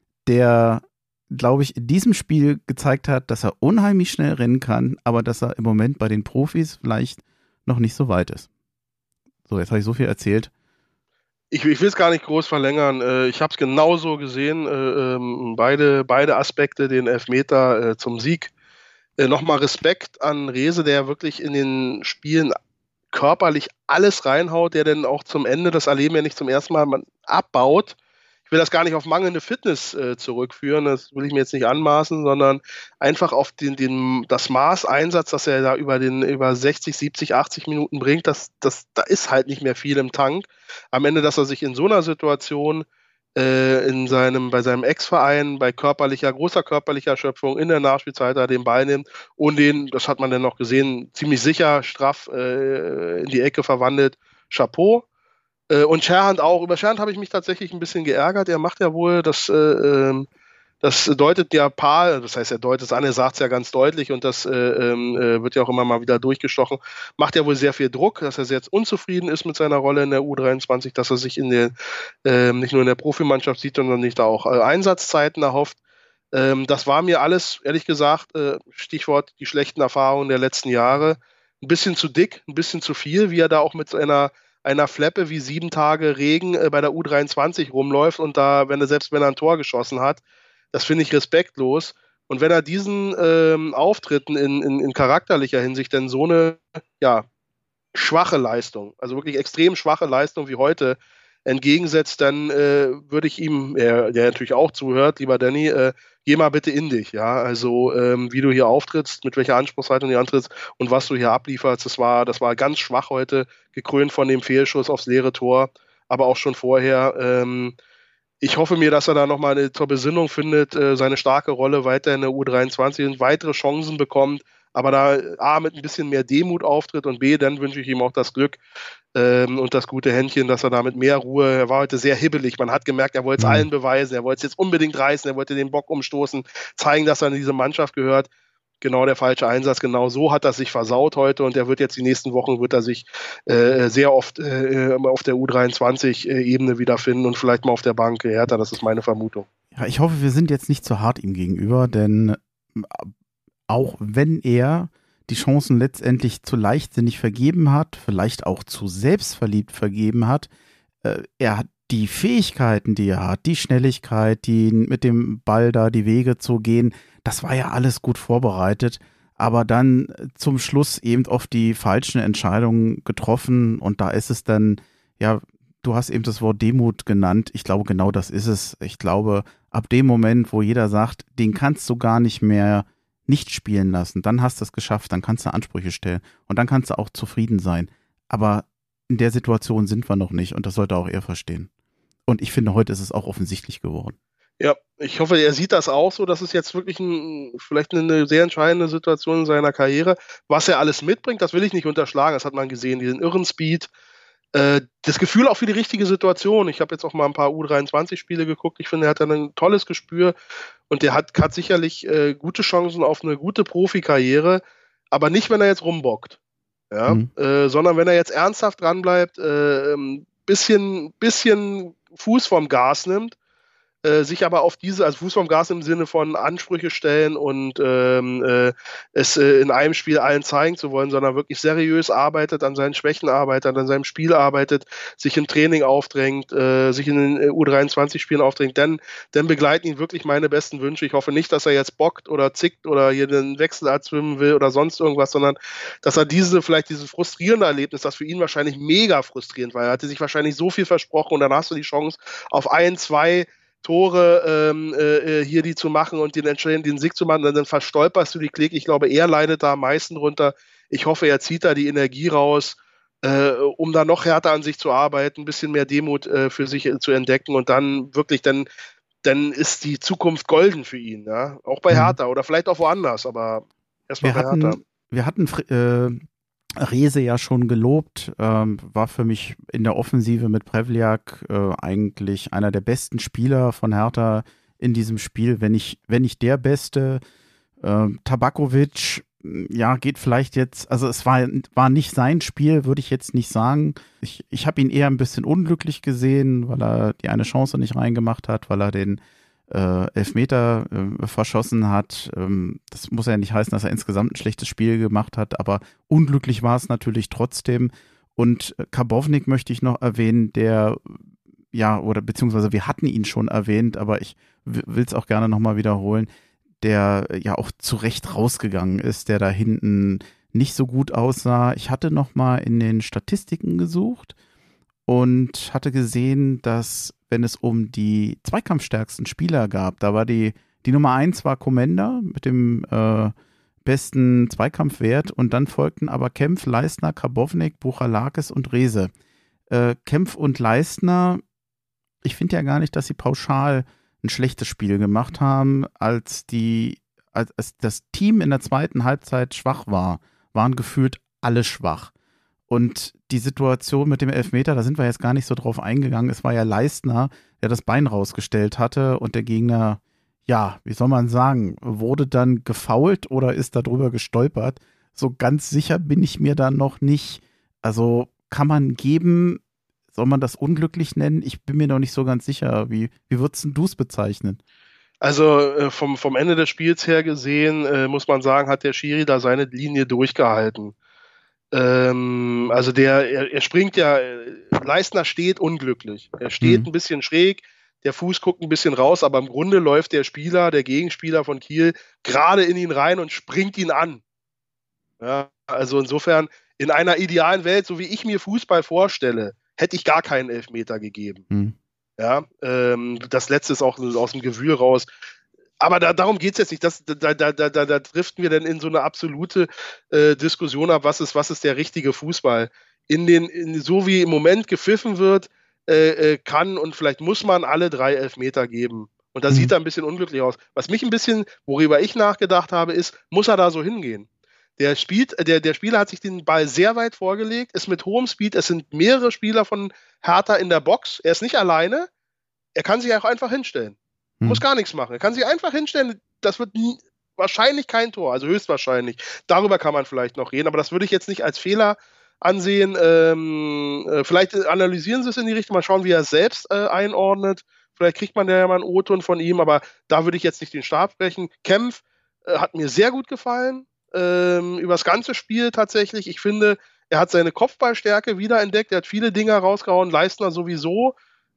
der, glaube ich, in diesem Spiel gezeigt hat, dass er unheimlich schnell rennen kann, aber dass er im Moment bei den Profis vielleicht noch nicht so weit ist. So, jetzt habe ich so viel erzählt. Ich, ich will es gar nicht groß verlängern. Äh, ich habe es genauso gesehen. Äh, ähm, beide, beide Aspekte, den Elfmeter äh, zum Sieg. Äh, Nochmal Respekt an Rehse, der wirklich in den Spielen körperlich alles reinhaut, der dann auch zum Ende, das erleben wir nicht zum ersten Mal, man abbaut. Ich will das gar nicht auf mangelnde Fitness äh, zurückführen, das will ich mir jetzt nicht anmaßen, sondern einfach auf den, den, das Maß Einsatz, das er da über, den, über sechzig, siebzig, achtzig Minuten bringt, das, das, da ist halt nicht mehr viel im Tank. Am Ende, dass er sich in so einer Situation äh, in seinem, bei seinem Ex-Verein, bei körperlicher, großer körperlicher Erschöpfung in der Nachspielzeit da den Ball nimmt und den, das hat man dann noch gesehen, ziemlich sicher straff äh, in die Ecke verwandelt. Chapeau. Und Scherhand auch. Über Scherhand habe ich mich tatsächlich ein bisschen geärgert. Er macht ja wohl, das, äh, das deutet ja Paar, das heißt, er deutet es an, er sagt es ja ganz deutlich und das äh, äh, wird ja auch immer mal wieder durchgestochen, macht ja wohl sehr viel Druck, dass er sehr unzufrieden ist mit seiner Rolle in der U dreiundzwanzig, dass er sich in der, äh, nicht nur in der Profimannschaft sieht, sondern sich da auch äh, Einsatzzeiten erhofft. Ähm, das war mir alles, ehrlich gesagt, äh, Stichwort die schlechten Erfahrungen der letzten Jahre, ein bisschen zu dick, ein bisschen zu viel, wie er da auch mit einer einer Fleppe wie sieben Tage Regen äh, bei der U dreiundzwanzig rumläuft und da, wenn er selbst wenn er ein Tor geschossen hat, das finde ich respektlos. Und wenn er diesen ähm, Auftritten in, in, in charakterlicher Hinsicht denn so eine ja, schwache Leistung, also wirklich extrem schwache Leistung wie heute entgegensetzt, dann äh, würde ich ihm, der, der natürlich auch zuhört, lieber Danny, äh, geh mal bitte in dich, ja, also ähm, wie du hier auftrittst, mit welcher Anspruchshaltung du antrittst und was du hier ablieferst, das war, das war ganz schwach heute, gekrönt von dem Fehlschuss aufs leere Tor, aber auch schon vorher. Ähm, ich hoffe mir, dass er da nochmal zur Besinnung findet, äh, seine starke Rolle weiter in der U dreiundzwanzig und weitere Chancen bekommt, aber da A, mit ein bisschen mehr Demut auftritt und B, dann wünsche ich ihm auch das Glück ähm, und das gute Händchen, dass er da mit mehr Ruhe, er war heute sehr hibbelig, man hat gemerkt, er wollte es mhm. allen beweisen, er wollte es jetzt unbedingt reißen, er wollte den Bock umstoßen, zeigen, dass er in diese Mannschaft gehört. Genau der falsche Einsatz, genau so hat er sich versaut heute und er wird jetzt die nächsten Wochen, wird er sich äh, sehr oft äh, auf der U dreiundzwanzig-Ebene wiederfinden und vielleicht mal auf der Bank härter, das ist meine Vermutung. Ja, ich hoffe, wir sind jetzt nicht zu hart ihm gegenüber, denn auch wenn er die Chancen letztendlich zu leichtsinnig vergeben hat, vielleicht auch zu selbstverliebt vergeben hat, äh, er hat die Fähigkeiten, die er hat, die Schnelligkeit, die mit dem Ball da die Wege zu gehen, das war ja alles gut vorbereitet, aber dann zum Schluss eben oft die falschen Entscheidungen getroffen und da ist es dann, ja, du hast eben das Wort Demut genannt, ich glaube genau das ist es. Ich glaube, ab dem Moment, wo jeder sagt, den kannst du gar nicht mehr nicht spielen lassen, dann hast du es geschafft, dann kannst du Ansprüche stellen und dann kannst du auch zufrieden sein, aber in der Situation sind wir noch nicht und das sollte auch er verstehen. Und ich finde, heute ist es auch offensichtlich geworden. Ja, ich hoffe, er sieht das auch so, dass es jetzt wirklich ein, vielleicht eine sehr entscheidende Situation in seiner Karriere, was er alles mitbringt, das will ich nicht unterschlagen, das hat man gesehen, diesen irren Speed, äh, das Gefühl auch für die richtige Situation. Ich habe jetzt auch mal ein paar U dreiundzwanzig-Spiele geguckt, ich finde, er hat ein tolles Gespür und der hat, hat sicherlich äh, gute Chancen auf eine gute Profikarriere, aber nicht, wenn er jetzt rumbockt, ja? Mhm. Äh, sondern wenn er jetzt ernsthaft dranbleibt, äh, ein bisschen, bisschen Fuß vom Gas nimmt, äh, sich aber auf diese, also Fuß vom Gas im Sinne von Ansprüche stellen und ähm, äh, es äh, in einem Spiel allen zeigen zu wollen, sondern wirklich seriös arbeitet, an seinen Schwächen arbeitet, an seinem Spiel arbeitet, sich im Training aufdrängt, äh, sich in den U dreiundzwanzig-Spielen aufdrängt, dann, dann begleiten ihn wirklich meine besten Wünsche. Ich hoffe nicht, dass er jetzt bockt oder zickt oder hier den Wechselart schwimmen will oder sonst irgendwas, sondern dass er diese, vielleicht dieses frustrierende Erlebnis, das für ihn wahrscheinlich mega frustrierend war, er hatte sich wahrscheinlich so viel versprochen und dann hast du die Chance auf ein, zwei Tore ähm, äh, hier die zu machen und den entscheidenden den Sieg zu machen, dann, dann verstolperst du die Klick. Ich glaube, er leidet da am meisten drunter. Ich hoffe, er zieht da die Energie raus, äh, um da noch härter an sich zu arbeiten, ein bisschen mehr Demut äh, für sich äh, zu entdecken und dann wirklich, dann, dann ist die Zukunft golden für ihn. Ja? Auch bei Hertha oder vielleicht auch woanders, aber erstmal bei hatten, Hertha. Wir hatten äh Rehse ja schon gelobt, ähm, war für mich in der Offensive mit Prevliak äh, eigentlich einer der besten Spieler von Hertha in diesem Spiel, wenn nicht, wenn nicht der Beste. Äh, Tabakovic, ja, geht vielleicht jetzt, also es war, war nicht sein Spiel, würde ich jetzt nicht sagen. Ich, ich habe ihn eher ein bisschen unglücklich gesehen, weil er die eine Chance nicht reingemacht hat, weil er den Äh, Elfmeter äh, verschossen hat. Ähm, das muss ja nicht heißen, dass er insgesamt ein schlechtes Spiel gemacht hat, aber unglücklich war es natürlich trotzdem. Und Karbownik möchte ich noch erwähnen, der ja, oder beziehungsweise wir hatten ihn schon erwähnt, aber ich will es auch gerne nochmal wiederholen, der ja auch zu Recht rausgegangen ist, der da hinten nicht so gut aussah. Ich hatte nochmal in den Statistiken gesucht und hatte gesehen, dass, wenn es um die zweikampfstärksten Spieler gab, da war die, die Nummer eins war Komenda mit dem äh, besten Zweikampfwert und dann folgten aber Kempf, Leistner, Karbownik, Buchalakis und Rehse. Äh, Kempf und Leistner, ich finde ja gar nicht, dass sie pauschal ein schlechtes Spiel gemacht haben, als die, als, als das Team in der zweiten Halbzeit schwach war, waren gefühlt alle schwach. Und die Situation mit dem Elfmeter, da sind wir jetzt gar nicht so drauf eingegangen. Es war ja Leistner, der das Bein rausgestellt hatte und der Gegner, ja, wie soll man sagen, wurde dann gefoult oder ist da drüber gestolpert. So ganz sicher bin ich mir da noch nicht. Also kann man geben, soll man das unglücklich nennen? Ich bin mir noch nicht so ganz sicher. Wie, wie würdest du es bezeichnen? Also äh, vom, vom Ende des Spiels her gesehen, äh, muss man sagen, hat der Schiri da seine Linie durchgehalten. Ähm, also der, er, er springt ja, äh, Leistner steht unglücklich. Er steht mhm. ein bisschen schräg, der Fuß guckt ein bisschen raus, aber im Grunde läuft der Spieler, der Gegenspieler von Kiel, gerade in ihn rein und springt ihn an. Ja, also insofern, in einer idealen Welt, so wie ich mir Fußball vorstelle, hätte ich gar keinen Elfmeter gegeben. Mhm. Ja, ähm, das letzte ist auch aus dem Gewühl raus. Aber da, darum geht es jetzt nicht. Das, da, da, da, da, da driften wir dann in so eine absolute äh, Diskussion ab, was ist, was ist der richtige Fußball. In den, in, so wie im Moment gepfiffen wird, äh, äh, kann und vielleicht muss man alle drei Elfmeter geben. Und da mhm. sieht er ein bisschen unglücklich aus. Was mich ein bisschen, worüber ich nachgedacht habe, ist, muss er da so hingehen? Der, spielt, der, der Spieler hat sich den Ball sehr weit vorgelegt, ist mit hohem Speed, es sind mehrere Spieler von Hertha in der Box, er ist nicht alleine, er kann sich auch einfach hinstellen. Hm. Muss gar nichts machen, er kann sich einfach hinstellen, das wird nie, wahrscheinlich kein Tor, also höchstwahrscheinlich. Darüber kann man vielleicht noch reden, aber das würde ich jetzt nicht als Fehler ansehen. Ähm, äh, vielleicht analysieren Sie es in die Richtung, mal schauen, wie er es selbst äh, einordnet. Vielleicht kriegt man ja mal einen O-Ton von ihm, aber da würde ich jetzt nicht den Stab brechen. Kempf äh, hat mir sehr gut gefallen. Ähm, über das ganze Spiel tatsächlich. Ich finde, er hat seine Kopfballstärke wiederentdeckt. Er hat viele Dinge rausgehauen, Leistner sowieso.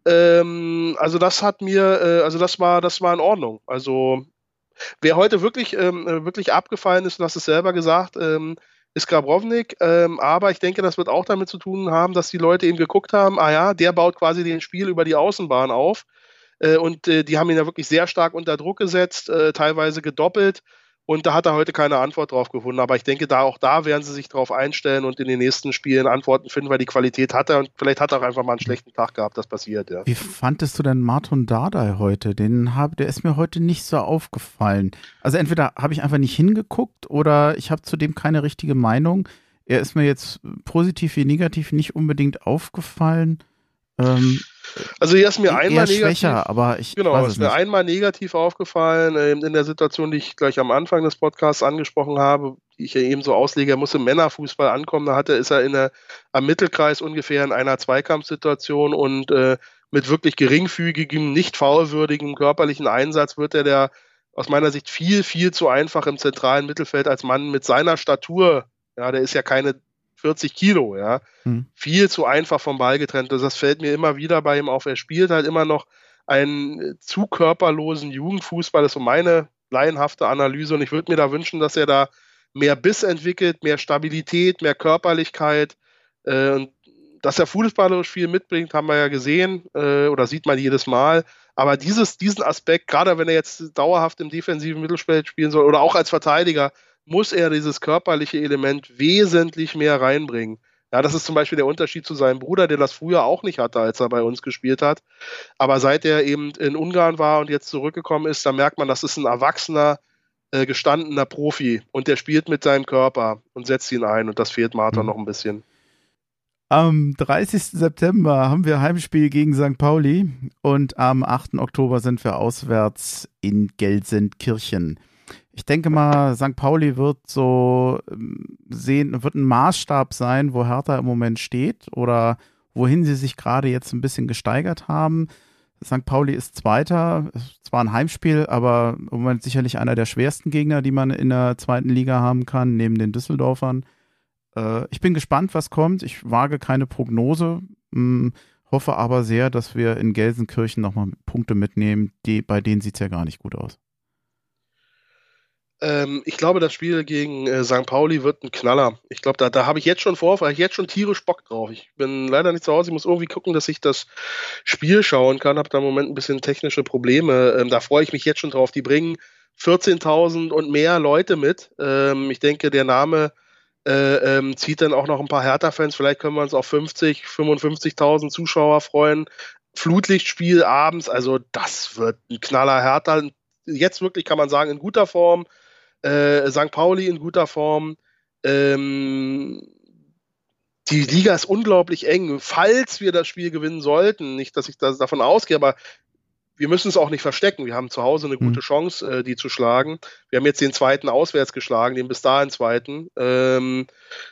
Ähm, also das hat mir, äh, also das war, das war in Ordnung. Also wer heute wirklich, ähm, wirklich abgefallen ist, du hast es selber gesagt, ähm, ist Karbownik. Ähm, aber ich denke, das wird auch damit zu tun haben, dass die Leute eben geguckt haben, ah ja, der baut quasi den Spiel über die Außenbahn auf. Äh, und äh, die haben ihn ja wirklich sehr stark unter Druck gesetzt, äh, teilweise gedoppelt. Und da hat er heute keine Antwort drauf gefunden. Aber ich denke, da auch da werden sie sich drauf einstellen und in den nächsten Spielen Antworten finden, weil die Qualität hat er und vielleicht hat er auch einfach mal einen schlechten Tag gehabt, das passiert, ja. Wie fandest du denn Marton Dardai heute? Den hab, der ist mir heute nicht so aufgefallen. Also entweder habe ich einfach nicht hingeguckt oder ich habe zu dem keine richtige Meinung. Er ist mir jetzt positiv wie negativ nicht unbedingt aufgefallen. Ähm, also hier ist mir einmal negativ, schwächer, aber ich genau, weiß es ist mir nicht. einmal negativ aufgefallen äh, in der Situation, die ich gleich am Anfang des Podcasts angesprochen habe, die ich ja eben so auslege, er muss im Männerfußball ankommen, da hatte, ist er in der, am Mittelkreis ungefähr in einer Zweikampfsituation und äh, mit wirklich geringfügigem, nicht foulwürdigem körperlichen Einsatz wird er der aus meiner Sicht viel, viel zu einfach im zentralen Mittelfeld als Mann mit seiner Statur, ja, der ist ja keine vierzig Kilo, ja, hm. viel zu einfach vom Ball getrennt. Also das fällt mir immer wieder bei ihm auf. Er spielt halt immer noch einen zu körperlosen Jugendfußball. Das ist so meine laienhafte Analyse und ich würde mir da wünschen, dass er da mehr Biss entwickelt, mehr Stabilität, mehr Körperlichkeit äh, und dass er fußballerisch viel mitbringt, haben wir ja gesehen äh, oder sieht man jedes Mal. Aber dieses, diesen Aspekt, gerade wenn er jetzt dauerhaft im defensiven Mittelfeld spielen soll oder auch als Verteidiger, muss er dieses körperliche Element wesentlich mehr reinbringen. Ja, das ist zum Beispiel der Unterschied zu seinem Bruder, der das früher auch nicht hatte, als er bei uns gespielt hat. Aber seit er eben in Ungarn war und jetzt zurückgekommen ist, da merkt man, das ist ein erwachsener, äh, gestandener Profi und der spielt mit seinem Körper und setzt ihn ein und das fehlt Marton mhm. noch ein bisschen. Am dreißigsten September haben wir Heimspiel gegen Sankt Pauli und am achten Oktober sind wir auswärts in Gelsenkirchen. Ich denke mal, Sankt Pauli wird so sehen, wird ein Maßstab sein, wo Hertha im Moment steht oder wohin sie sich gerade jetzt ein bisschen gesteigert haben. Sankt Pauli ist Zweiter, zwar ein Heimspiel, aber im Moment sicherlich einer der schwersten Gegner, die man in der zweiten Liga haben kann, neben den Düsseldorfern. Äh, ich bin gespannt, was kommt. Ich wage keine Prognose. Hm, hoffe aber sehr, dass wir in Gelsenkirchen nochmal Punkte mitnehmen, die, bei denen sieht es ja gar nicht gut aus. Ähm, ich glaube, das Spiel gegen äh, Sankt Pauli wird ein Knaller. Ich glaube, da, da habe ich jetzt schon vor, habe ich jetzt schon tierisch Bock drauf. Ich bin leider nicht zu Hause, ich muss irgendwie gucken, dass ich das Spiel schauen kann, habe da im Moment ein bisschen technische Probleme. Ähm, da freue ich mich jetzt schon drauf. Die bringen vierzehntausend und mehr Leute mit. Ähm, ich denke, der Name äh, ähm, zieht dann auch noch ein paar Hertha-Fans. Vielleicht können wir uns auf fünfzig, fünfundfünfzigtausend Zuschauer freuen. Flutlichtspiel abends, also das wird ein Knaller. Hertha jetzt wirklich, kann man sagen, in guter Form. Äh, Sankt Pauli in guter Form. Ähm, die Liga ist unglaublich eng. Falls wir das Spiel gewinnen sollten, nicht, dass ich das davon ausgehe, aber wir müssen es auch nicht verstecken. Wir haben zu Hause eine gute Chance, äh, die zu schlagen. Wir haben jetzt den zweiten auswärts geschlagen, den bis dahin zweiten. Ähm,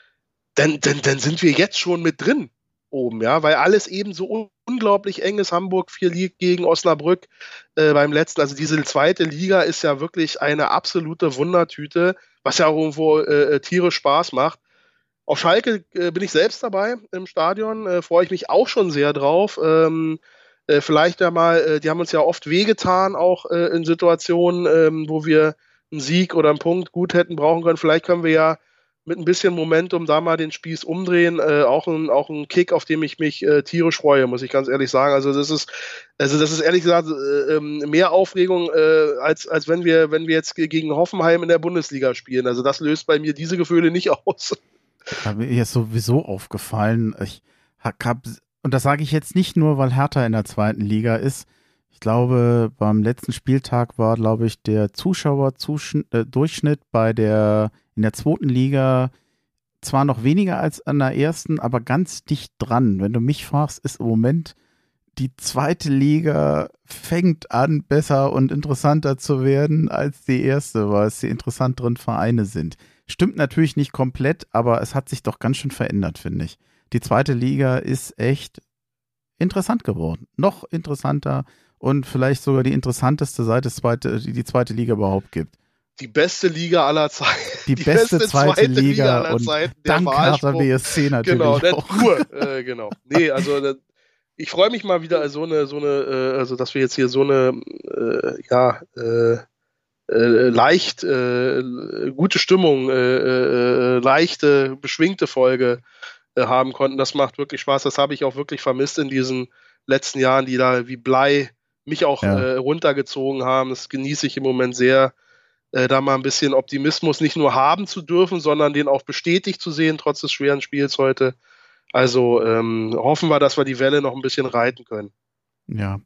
dann, dann, dann sind wir jetzt schon mit drin oben, ja, weil alles eben so un- unglaublich eng ist. Hamburg vier liegt gegen Osnabrück äh, beim letzten. Also diese zweite Liga ist ja wirklich eine absolute Wundertüte, was ja auch irgendwo äh, tierisch Spaß macht. Auf Schalke äh, bin ich selbst dabei im Stadion, äh, freue ich mich auch schon sehr drauf. Ähm, äh, vielleicht ja mal, äh, die haben uns ja oft wehgetan, auch äh, in Situationen, ähm, wo wir einen Sieg oder einen Punkt gut hätten brauchen können. Vielleicht können wir ja mit ein bisschen Momentum da mal den Spieß umdrehen. Äh, auch, ein, auch ein Kick, auf dem ich mich äh, tierisch freue, muss ich ganz ehrlich sagen. Also das ist, also das ist ehrlich gesagt äh, mehr Aufregung, äh, als, als wenn wir, wenn wir jetzt gegen Hoffenheim in der Bundesliga spielen. Also das löst bei mir diese Gefühle nicht aus. Ja, mir ist sowieso aufgefallen, ich hab, und das sage ich jetzt nicht nur, weil Hertha in der zweiten Liga ist. Ich glaube, beim letzten Spieltag war, glaube ich, der Zuschauerdurchschnitt bei der in der zweiten Liga zwar noch weniger als an der ersten, aber ganz dicht dran. Wenn du mich fragst, ist im Moment die zweite Liga fängt an, besser und interessanter zu werden als die erste, weil es die interessanteren Vereine sind. Stimmt natürlich nicht komplett, aber es hat sich doch ganz schön verändert, finde ich. Die zweite Liga ist echt interessant geworden. Noch interessanter und vielleicht sogar die interessanteste, seit es zweite, die, die zweite Liga überhaupt gibt. Die beste Liga aller Zeiten. Die, die beste, beste zweite, zweite Liga, Liga aller und Zeiten. Dank Hertha B S C natürlich genau, auch. Nur, äh, genau. Nee, also das, ich freue mich mal wieder so eine, so eine, äh, also dass wir jetzt hier so eine, äh, ja, äh, äh, leicht, äh, gute Stimmung, äh, äh, leichte, beschwingte Folge äh, haben konnten. Das macht wirklich Spaß. Das habe ich auch wirklich vermisst in diesen letzten Jahren, die da wie Blei mich auch ja. äh, runtergezogen haben. Das genieße ich im Moment sehr. Äh, da mal ein bisschen Optimismus nicht nur haben zu dürfen, sondern den auch bestätigt zu sehen, trotz des schweren Spiels heute. Also ähm, hoffen wir, dass wir die Welle noch ein bisschen reiten können. Ja,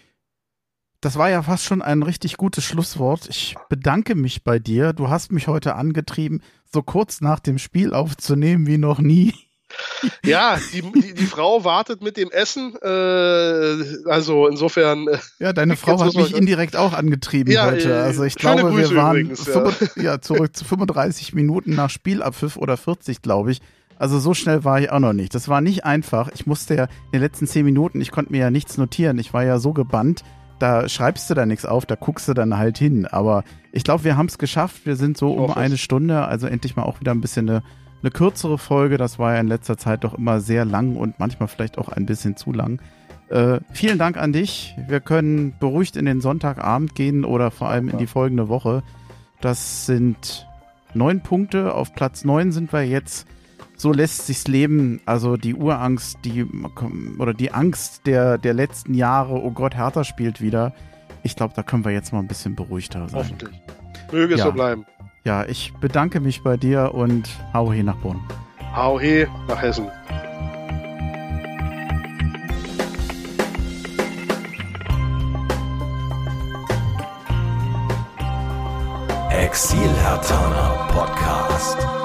das war ja fast schon ein richtig gutes Schlusswort. Ich bedanke mich bei dir. Du hast mich heute angetrieben, so kurz nach dem Spiel aufzunehmen wie noch nie. Ja, die, die, die Frau wartet mit dem Essen, äh, also insofern. Äh, ja, deine Frau hat mich indirekt auch angetrieben ja, heute. Also ich glaube, Grüße wir waren übrigens, ja. fünf, ja, zurück zu fünfunddreißig Minuten nach Spielabpfiff oder vierzig, glaube ich. Also so schnell war ich auch noch nicht. Das war nicht einfach. Ich musste ja in den letzten zehn Minuten, ich konnte mir ja nichts notieren. Ich war ja so gebannt, da schreibst du da nichts auf, da guckst du dann halt hin. Aber ich glaube, wir haben es geschafft. Wir sind so um eine Stunde, also endlich mal auch wieder ein bisschen eine Eine kürzere Folge, das war ja in letzter Zeit doch immer sehr lang und manchmal vielleicht auch ein bisschen zu lang. Äh, vielen Dank an dich. Wir können beruhigt in den Sonntagabend gehen oder vor allem in die folgende Woche. Das sind neun Punkte. Auf Platz neun sind wir jetzt. So lässt sich's leben. Also die Urangst, die oder die Angst der, der letzten Jahre, oh Gott, Hertha spielt wieder. Ich glaube, da können wir jetzt mal ein bisschen beruhigter sein. Hoffentlich. Möge es ja so bleiben. Ja, ich bedanke mich bei dir und hau he nach Bonn. Hau he nach Hessen. Exil Herthaner Podcast.